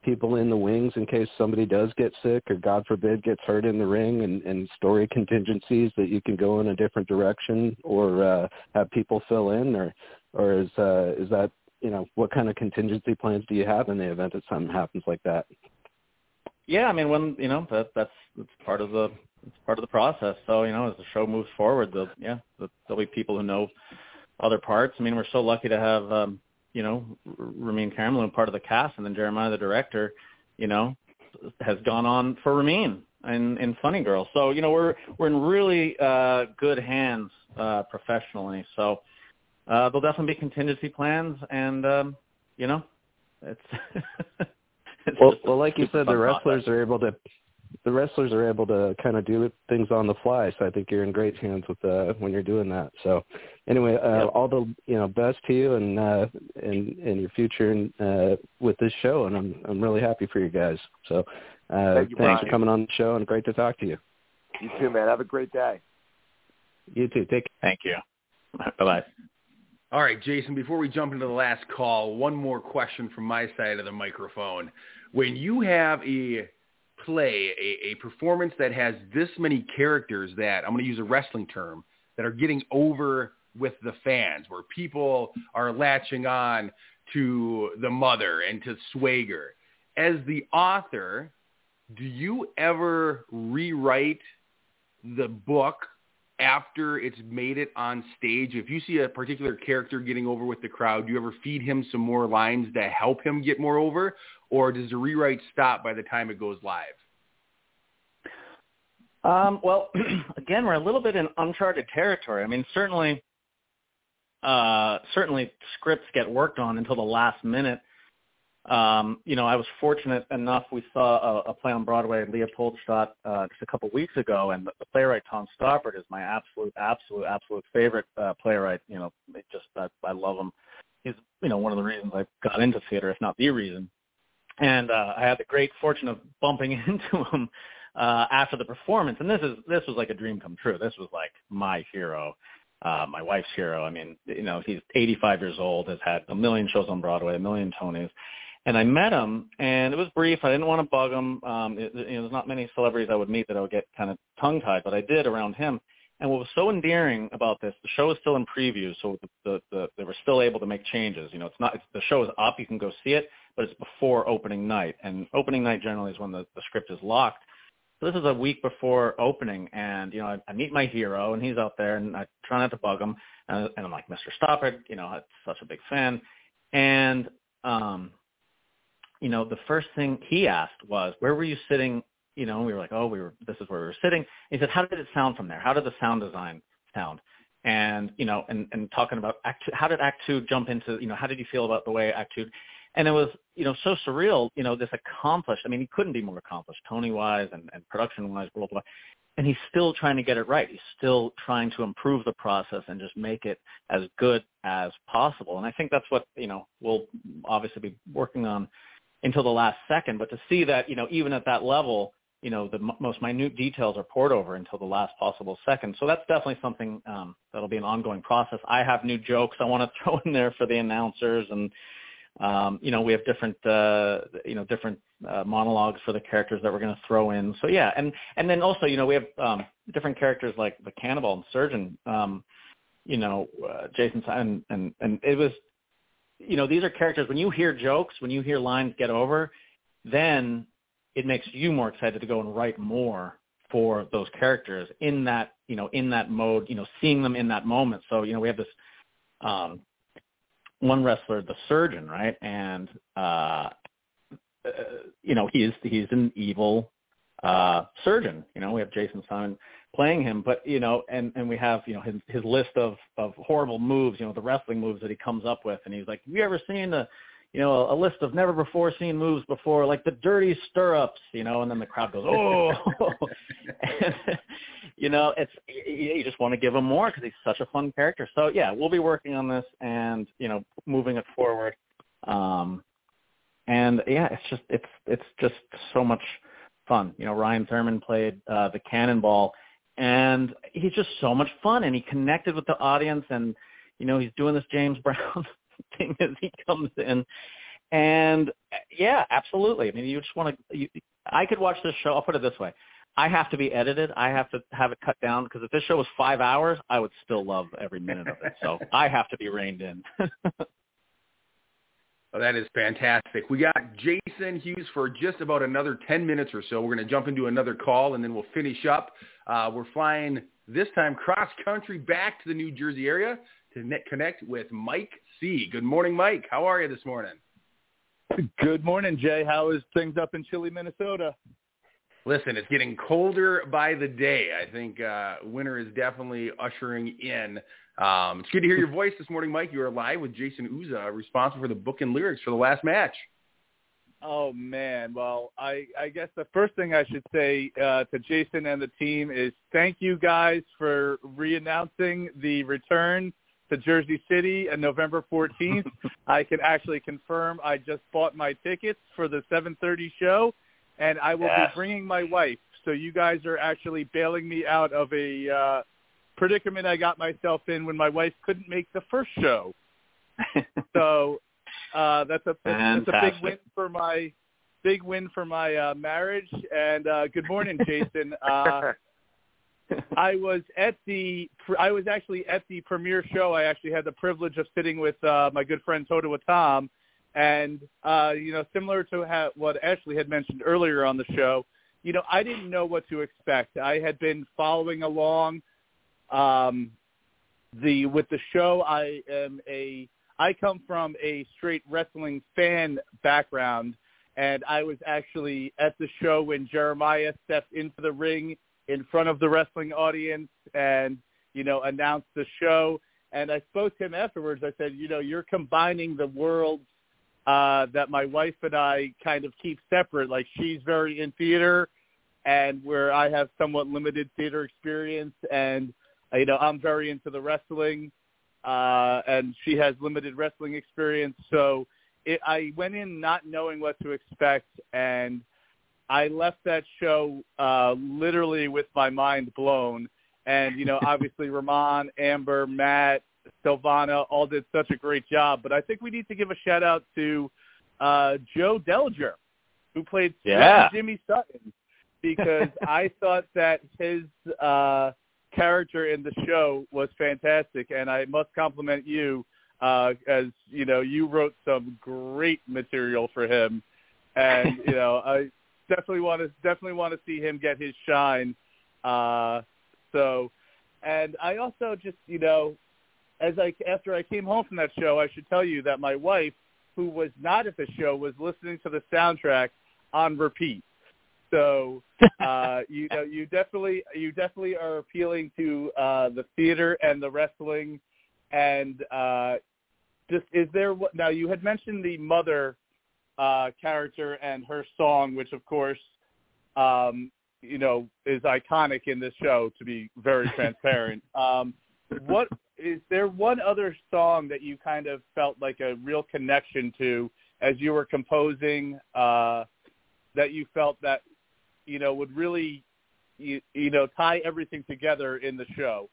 people in the wings in case somebody does get sick or, God forbid, gets hurt in the ring, and, and story contingencies that you can go in a different direction or uh, have people fill in, or or is uh, is that, you know, what kind of contingency plans do you have in the event that something happens like that? Yeah, I mean, when you know that that's, that's part of the it's part of the process. So, you know, as the show moves forward, the yeah, the, there'll be people who know other parts. I mean, we're so lucky to have um, you know, Ramin Karimloo, part of the cast, and then Jeremiah, the director, you know, has gone on for Ramin in, in Funny Girl. So, you know, we're we're in really uh, good hands uh, professionally. So uh, there'll definitely be contingency plans, and um, you know, it's, it's well, just, well, like you said, the wrestlers process. are able to. The wrestlers are able to kind of do things on the fly, so I think you're in great hands with uh, when you're doing that. So, anyway, uh, yep. all the you know best to you and uh, in in your future and uh, with this show, and I'm I'm really happy for you guys. So, uh, Thank you, thanks Brian. for coming on the show, and great to talk to you. You too, man. Have a great day. You too. Take care. Thank you. Bye bye. All right, Jason. Before we jump into the last call, one more question from my side of the microphone. When you have a play, a, a performance that has this many characters that, I'm going to use a wrestling term, that are getting over with the fans, where people are latching on to the mother and to Swagger. As the author, do you ever rewrite the book after it's made it on stage? If you see a particular character getting over with the crowd, do you ever feed him some more lines that help him get more over? Or does the rewrite stop by the time it goes live? Um, well, again, we're a little bit in uncharted territory. I mean, certainly, uh, certainly scripts get worked on until the last minute. Um, you know, I was fortunate enough. We saw a, a play on Broadway, Leopoldstadt, uh, just a couple of weeks ago, and the, the playwright Tom Stoppard is my absolute, absolute, absolute favorite uh, playwright. You know, it just I, I love him. He's, you know, one of the reasons I got into theater, if not the reason. And uh, I had the great fortune of bumping into him uh, after the performance. And this is this was like a dream come true. This was like my hero, uh, my wife's hero. I mean, you know, he's eighty-five years old, has had a million shows on Broadway, a million Tonys. And I met him, and it was brief. I didn't want to bug him. Um, it, you know, there's not many celebrities I would meet that I would get kind of tongue-tied, but I did around him. And what was so endearing about this, the show is still in preview, so the, the, the, they were still able to make changes. You know, it's not it's, the show is up, you can go see it, but it's before opening night. And opening night generally is when the, the script is locked. So this is a week before opening, and, you know, I, I meet my hero, and he's out there, and I try not to bug him. And, and I'm like, Mister Stoppard, you know, I'm such a big fan. And, um, you know, the first thing he asked was, where were you sitting? You know, we were like, oh, we were, this is where we were sitting. He said, how did it sound from there? How did the sound design sound? And, you know, and, and talking about act two, how did Act Two jump into, you know, how did you feel about the way Act Two? And it was, you know, so surreal, you know, this accomplished, I mean, he couldn't be more accomplished, Tony-wise and, and production-wise, worldwide. And he's still trying to get it right. He's still trying to improve the process and just make it as good as possible. And I think that's what, you know, we'll obviously be working on until the last second. But to see that, you know, even at that level, you know, the m- most minute details are poured over until the last possible second. So that's definitely something um, that'll be an ongoing process. I have new jokes I want to throw in there for the announcers, and um, you know, we have different, uh, you know, different uh, monologues for the characters that we're going to throw in. So yeah, and and then also, you know, we have um, different characters like the Cannibal and Surgeon. Um, you know, uh, Jason and and and it was, you know, these are characters. When you hear jokes, when you hear lines get over, then it makes you more excited to go and write more for those characters in that, you know, in that mode, you know, seeing them in that moment. So, you know, we have this um, one wrestler, the Surgeon, right? And, uh, uh, you know, he's, he's an evil uh, surgeon. You know, we have Jason Simon playing him, but, you know, and, and we have, you know, his, his list of, of horrible moves, you know, the wrestling moves that he comes up with. And he's like, have you ever seen the, you know, a, a list of never before seen moves before, like the dirty stirrups, you know, and then the crowd goes, oh, and, you know, it's, you, you just want to give him more because he's such a fun character. So yeah, we'll be working on this and, you know, moving it forward. Um, and yeah, it's just, it's, it's just so much fun. You know, Ryan Thurman played uh, the Cannonball, and he's just so much fun, and he connected with the audience, and, you know, he's doing this James Brown thing as he comes in, And yeah, absolutely. I mean, you just want to. You, I could watch this show. I'll put it this way: I have to be edited. I have to have it cut down because if this show was five hours, I would still love every minute of it. So I have to be reined in. Oh, that is fantastic. We got Jason Hughes for just about another ten minutes or so. We're going to jump into another call, and then we'll finish up. Uh, we're flying this time cross-country back to the New Jersey area to net connect with Mike C. Good morning, Mike. How are you this morning? Good morning, Jay. How is things up in chilly Minnesota? Listen, it's getting colder by the day. I think uh, winter is definitely ushering in. Um, it's good to hear your voice this morning, Mike. You are live with Jason Uza, responsible for the book and lyrics for the last match. Oh, man. Well, I, I guess the first thing I should say uh, to Jason and the team is thank you guys for re-announcing the return to Jersey City on November fourteenth. I can actually confirm I just bought my tickets for the seven thirty show, and I will yes. be bringing my wife. So you guys are actually bailing me out of a uh, predicament I got myself in when my wife couldn't make the first show. So uh, that's a that's a big win for my big win for my uh, marriage. And uh, good morning, Jason. Uh, I was at the I was actually at the premiere show. I actually had the privilege of sitting with uh, my good friend Totowa Tom, and uh, you know, similar to how, what Ashley had mentioned earlier on the show, you know, I didn't know what to expect. I had been following along. Um, the with the show, I am a I come from a straight wrestling fan background, and I was actually at the show when Jeremiah stepped into the ring in front of the wrestling audience and, you know, announced the show. And I spoke to him afterwards. I said, you know, you're combining the worlds uh, that my wife and I kind of keep separate. Like, she's very in theater, and where I have somewhat limited theater experience, and you know, I'm very into the wrestling, uh, and she has limited wrestling experience. So it, I went in not knowing what to expect, and I left that show uh, literally with my mind blown. And, you know, obviously Ramon, Amber, Matt, Silvana all did such a great job. But I think we need to give a shout-out to uh, Joe Dellinger, who played yeah. Jimmy Sutton, because I thought that his uh, – character in the show was fantastic, and I must compliment you uh, as, you know, you wrote some great material for him, and, you know, I definitely want to definitely want to see him get his shine. Uh, so, and I also just, you know, as I after I came home from that show, I should tell you that my wife, who was not at the show, was listening to the soundtrack on repeat. So uh, you know, you definitely you definitely are appealing to uh, the theater and the wrestling, and uh, just is there now? You had mentioned the mother uh, character and her song, which of course, um, you know, is iconic in this show. To be very transparent, um, what is there one other song that you kind of felt like a real connection to as you were composing? Uh, that you felt that, you know, would really, you, you know, tie everything together in the show?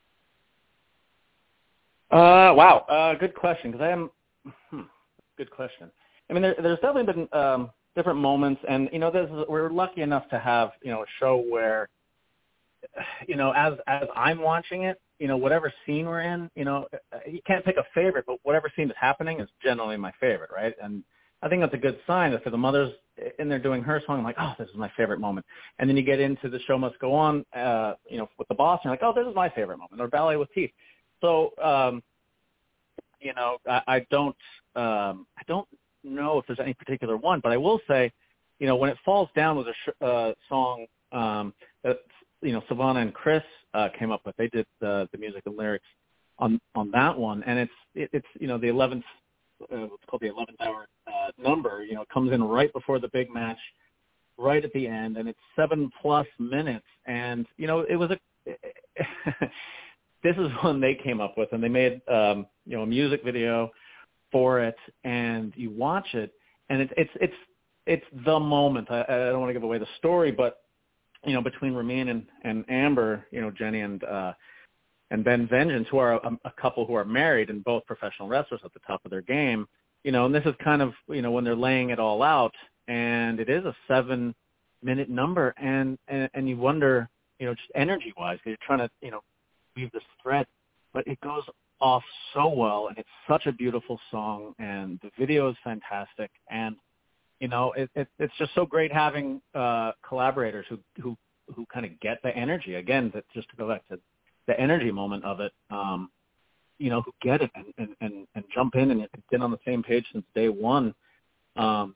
Uh, wow. Uh, good question. Cause I am, hmm, good question. I mean, there, there's definitely been, um, different moments, and, you know, this is, we're lucky enough to have, you know, a show where, you know, as, as I'm watching it, you know, whatever scene we're in, you know, you can't pick a favorite, but whatever scene is happening is generally my favorite. Right. And I think that's a good sign that for the mother's in there doing her song, I'm like, oh, this is my favorite moment. And then you get into The Show Must Go On, uh, you know, with the boss, and you're like, oh, this is my favorite moment, or Ballet with Teeth. So, um, you know, I, I don't, um, I don't know if there's any particular one, but I will say, you know, When It Falls Down was a sh- uh, song um, that, you know, Silvana and Chris uh, came up with. They did the, the music and lyrics on on that one, and it's it, it's you know the eleventh. Uh, what's called the eleventh hour uh, number, you know, it comes in right before the big match, right at the end, and it's seven plus minutes. And, you know, it was a, this is one they came up with, and they made, um, you know, a music video for it, and you watch it, and it's, it's, it's, it's the moment. I, I don't want to give away the story, but, you know, between Ramin and, and Amber, you know, Jenny and, uh, and Ben Vengeance, who are a, a couple who are married and both professional wrestlers at the top of their game, you know, and this is kind of, you know, when they're laying it all out, and it is a seven-minute number, and, and, and you wonder, you know, just energy-wise, because you're trying to, you know, weave this thread, but it goes off so well, and it's such a beautiful song, and the video is fantastic, and, you know, it, it, it's just so great having uh, collaborators who, who, who kind of get the energy. Again, that just to go back to the energy moment of it, um, you know, who get it and, and, and, and jump in and get on the same page since day one. Um,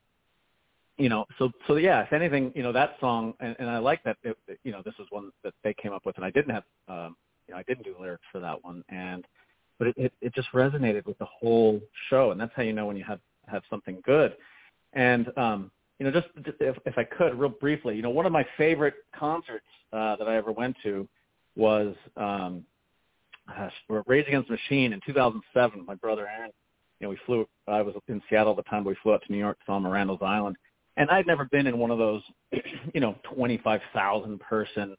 you know, so, so yeah, if anything, you know, that song, and, and I like that, it, you know, this is one that they came up with, and I didn't have, um, you know, I didn't do lyrics for that one. And, but it, it, it just resonated with the whole show. And that's how you know when you have, have something good. And, um, you know, just if, if I could, real briefly, you know, one of my favorite concerts uh, that I ever went to was um, gosh, Rage Against the Machine in two thousand seven. My brother Aaron, you know, we flew. I was in Seattle at the time, but we flew out to New York, saw him on Randall's Island, and I'd never been in one of those, you know, twenty-five thousand person,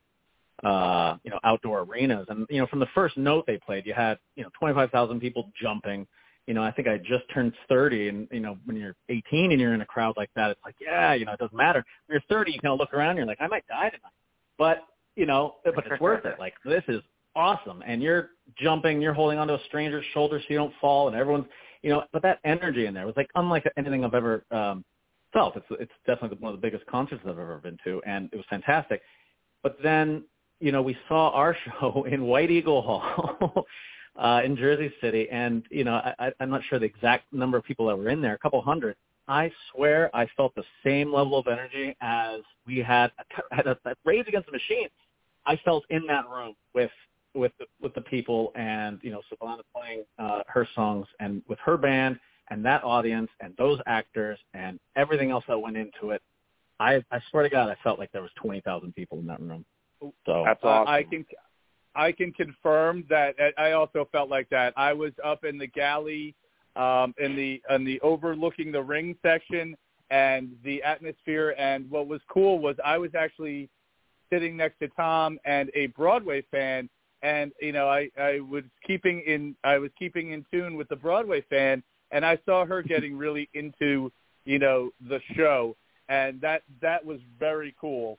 uh, you know, outdoor arenas. And you know, from the first note they played, you had, you know, twenty-five thousand people jumping. You know, I think I just turned thirty, and, you know, when you're eighteen and you're in a crowd like that, it's like, yeah, you know, it doesn't matter. When you're thirty, you kind of look around and you're like, I might die tonight. But, you know, but it's worth it. Like, this is awesome. And you're jumping, you're holding onto a stranger's shoulder so you don't fall, and everyone's, you know, but that energy in there was like unlike anything I've ever um, felt. It's, it's definitely one of the biggest concerts I've ever been to, and it was fantastic. But then, you know, we saw our show in White Eagle Hall. Uh, in Jersey City, and, you know, I, I'm not sure the exact number of people that were in there, a couple hundred. I swear I felt the same level of energy as we had at, at, at Rage Against the Machine. I felt in that room with with the, with the people, and, you know, Sylvana playing uh, her songs, and with her band, and that audience, and those actors, and everything else that went into it. I, I swear to God, I felt like there was twenty thousand people in that room. So that's awesome. Uh, I can. I can confirm that I also felt like that. I was up in the galley, um, in the in the overlooking the ring section, and the atmosphere. And what was cool was I was actually sitting next to Tom and a Broadway fan, and you know I, I was keeping in I was keeping in tune with the Broadway fan, and I saw her getting really into you know the show, and that that was very cool.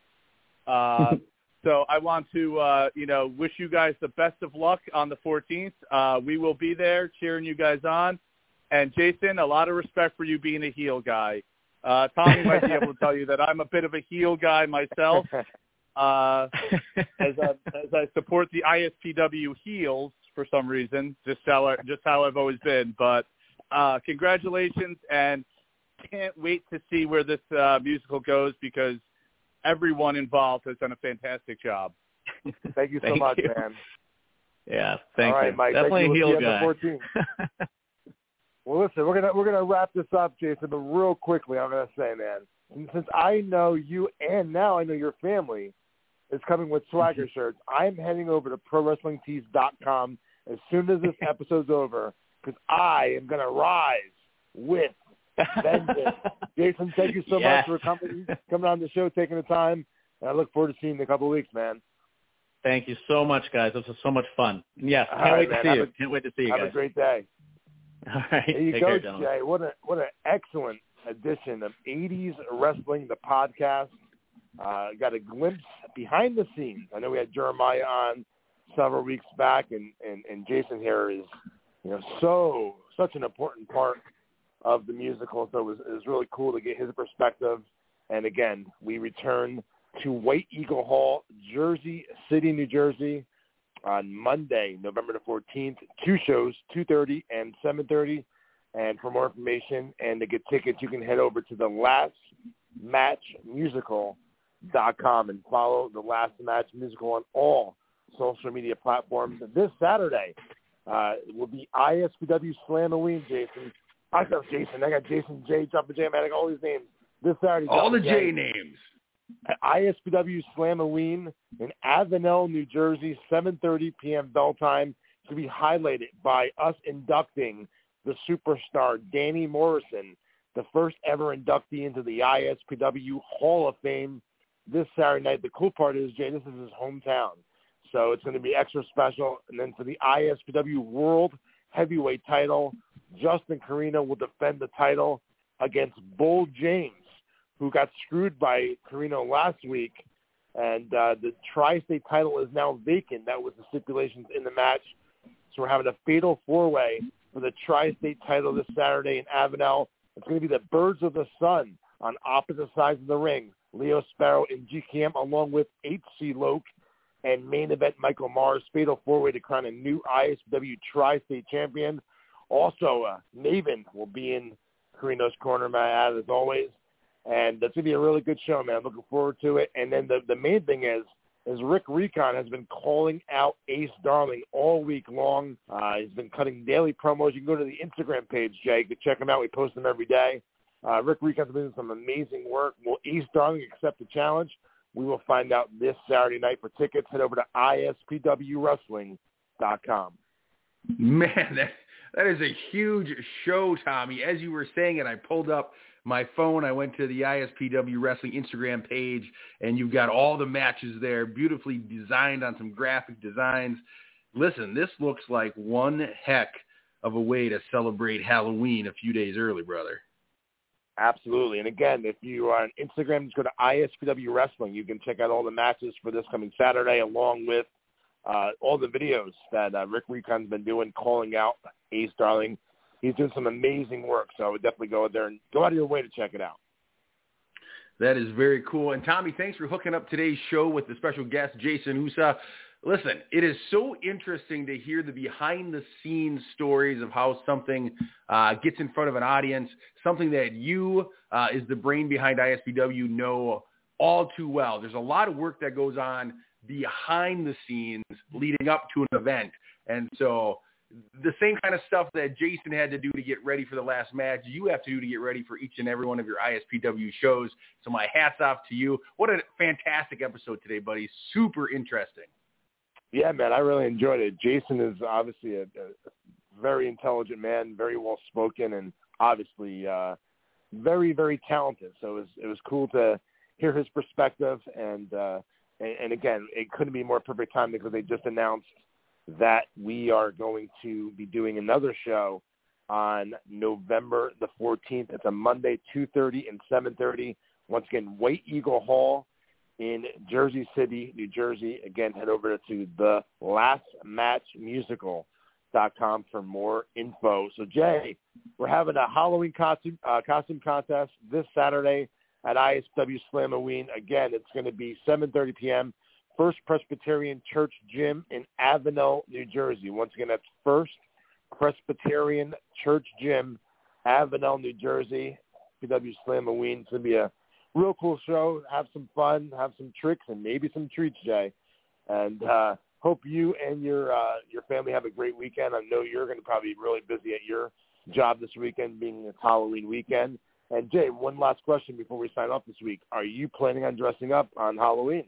Uh, So I want to, uh, you know, wish you guys the best of luck on the fourteenth. Uh, we will be there cheering you guys on. And, Jason, a lot of respect for you being a heel guy. Uh, Tommy might be able to tell you that I'm a bit of a heel guy myself, uh, as, I, as I support the I S P W heels for some reason, just how, I, just how I've always been. But uh, congratulations, and can't wait to see where this uh, musical goes, because everyone involved has done a fantastic job. Thank you so Thank much, you. man. Yeah, thank All right, you. Mike, Definitely thank you. a heel We'll guy. Well, listen, we're gonna we're gonna wrap this up, Jason, but real quickly, I'm gonna say, man, and since I know you, and now I know your family is coming with swagger shirts, I'm heading over to pro wrestling tees dot com as soon as this episode's over, because I am gonna rise with vengeance. Jason, thank you so yes. much for coming coming on the show, taking the time, and I look forward to seeing you in a couple of weeks, man. Thank you so much, guys. This was so much fun. Yes, All can't right, wait man. to see Have you. a, Can't wait to see you have guys. Have a great day. All right. There you Take go, care, gentlemen. Jay. What a what an excellent edition of eighties Wrestling, the podcast. Uh, got a glimpse behind the scenes. I know we had Jeremiah on several weeks back, and, and, and Jason here is, you know, so such an important part of the musical. So it was, it was really cool to get his perspective. And again, we return to White Eagle Hall, Jersey City, New Jersey, on Monday, November the fourteenth. Two shows, two thirty and seven thirty. And for more information and to get tickets, you can head over to the last match musical dot com and follow The Last Match Musical on all social media platforms. This Saturday uh, will be I S P W Slam-A-Ween, Jason. I got Jason. I got Jason J, Jumpin' Jam. I got all these names. This Saturday. All the J J names. At I S P W Slam-A-Ween in Avenel, New Jersey, seven thirty p.m. bell time, to be highlighted by us inducting the superstar Danny Morrison, the first ever inductee into the I S P W Hall of Fame this Saturday night. The cool part is, Jay, this is his hometown, so it's going to be extra special. And then for the I S P W World Heavyweight title, Justin Carino will defend the title against Bull James, who got screwed by Carino last week. And uh, the Tri-State title is now vacant. That was the stipulations in the match. So we're having a fatal four-way for the Tri-State title this Saturday in Avenel. It's going to be the Birds of the Sun on opposite sides of the ring. Leo Sparrow and G K M along with H C Loke and main event Michael Mars. Fatal four-way to crown a new I S P W Tri-State champion. Also, uh, Maven will be in Carino's corner, my ad, as always. And that's going to be a really good show, man. I'm looking forward to it. And then the, the main thing is, is Rick Recon has been calling out Ace Darling all week long. Uh, he's been cutting daily promos. You can go to the Instagram page, Jay. You can check him out. We post them every day. Uh, Rick Recon's been doing some amazing work. Will Ace Darling accept the challenge? We will find out this Saturday night. For tickets, head over to I S P W wrestling dot com. Man, that, that is a huge show, Tommy. As you were saying it, I pulled up my phone. I went to the I S P W Wrestling Instagram page, and you've got all the matches there, beautifully designed on some graphic designs. Listen, this looks like one heck of a way to celebrate Halloween a few days early, brother. Absolutely. And again, if you are on Instagram, just go to I S P W Wrestling. You can check out all the matches for this coming Saturday, along with uh, all the videos that uh, Rick Recon's been doing, calling out Ace Darling. He's doing some amazing work, so I would definitely go out there and go out of your way to check it out. That is very cool. And, Tommy, thanks for hooking up today's show with the special guest, Jason Usa. Listen, it is so interesting to hear the behind-the-scenes stories of how something uh, gets in front of an audience, something that you, uh, is the brain behind I S P W, know all too well. There's a lot of work that goes on behind the scenes leading up to an event. And so the same kind of stuff that Jason had to do to get ready for the last match, you have to do to get ready for each and every one of your I S P W shows. So my hat's off to you. What a fantastic episode today, buddy. Super interesting. Yeah, man, I really enjoyed it. Jason is obviously a, a very intelligent man, very well-spoken, and obviously uh, very, very talented. So it was, it was cool to hear his perspective. And, uh, and, and, again, it couldn't be more perfect time because they just announced that we are going to be doing another show on November the fourteenth. It's a Monday, two thirty and seven thirty. Once again, White Eagle Hall in Jersey City, New Jersey. Again, head over to the last match musical dot com for more info. So, Jay, we're having a Halloween costume, uh, costume contest this Saturday at I S W Slamoween. Again, it's going to be seven thirty p.m. First Presbyterian Church Gym in Avenel, New Jersey. Once again, that's First Presbyterian Church Gym, Avenel, New Jersey. P W Slamoween. It's going to be a real cool show. Have some fun, have some tricks, and maybe some treats, Jay. And uh, hope you and your uh, your family have a great weekend. I know you're going to probably be really busy at your job this weekend, being it's Halloween weekend. And, Jay, one last question before we sign off this week. Are you planning on dressing up on Halloween?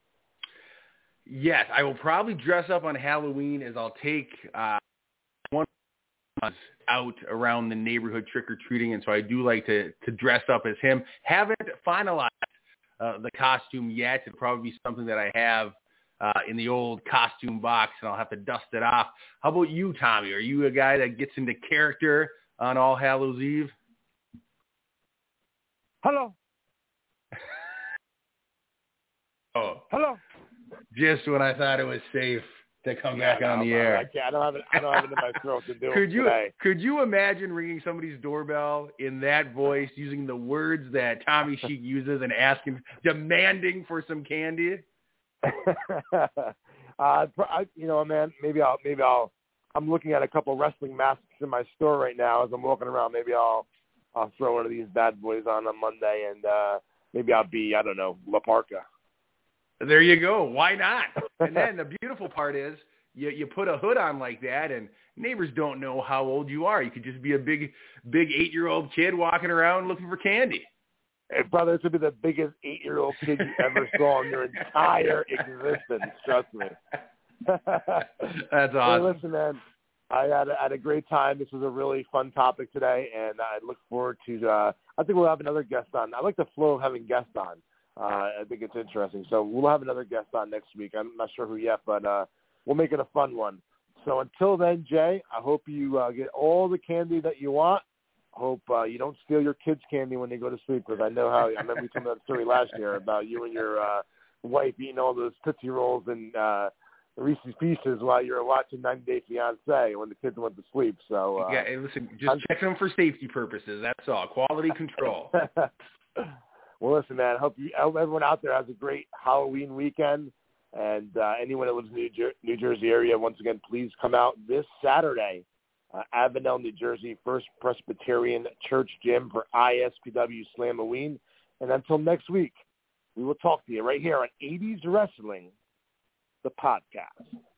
Yes, I will probably dress up on Halloween as I'll take uh, one of us out around the neighborhood trick-or-treating, and so I do like to, to dress up as him. Haven't finalized uh, the costume yet. It'll probably be something that I have uh, in the old costume box, and I'll have to dust it off. How about you, Tommy? Are you a guy that gets into character on All Hallows Eve? Hello. Oh. Hello. Just when I thought it was safe to come yeah, back no, on the I, air. I, can't, I don't have it. I don't have it in my throat to do could it you today. could you imagine ringing somebody's doorbell in that voice, using the words that Tommy Sheik uses, and asking, demanding for some candy? uh, I, you know, man, maybe I'll maybe I'll. I'm looking at a couple wrestling masks in my store right now as I'm walking around. Maybe I'll I'll throw one of these bad boys on on Monday, and uh, maybe I'll be I don't know La Parka. There you go. Why not? And then the beautiful part is you you put a hood on like that, and neighbors don't know how old you are. You could just be a big, big eight-year-old kid walking around looking for candy. Hey, brother, this would be the biggest eight-year-old kid you ever saw in your entire existence. Trust me. That's awesome. Hey, listen, man, I had a, had a great time. This was a really fun topic today, and I look forward to uh, – I think we'll have another guest on. I like the flow of having guests on. Uh, I think it's interesting. So we'll have another guest on next week. I'm not sure who yet, but uh, we'll make it a fun one. So until then, Jay, I hope you uh, get all the candy that you want. I hope uh, you don't steal your kids' candy when they go to sleep, because I know how – I remember you told me that story last year about you and your uh, wife eating all those Tootsie Rolls and uh, Reese's Pieces while you were watching ninety Day Fiancé when the kids went to sleep. So uh, yeah, and listen, just I'm, check them for safety purposes. That's all. Quality control. Well, listen, man, I hope, you, I hope everyone out there has a great Halloween weekend. And uh, anyone that lives in the New, Jer- New Jersey area, once again, please come out this Saturday, uh, Avenel, New Jersey, First Presbyterian Church Gym for I S P W Slam-A-Ween. And until next week, we will talk to you right here on eighties Wrestling, the podcast.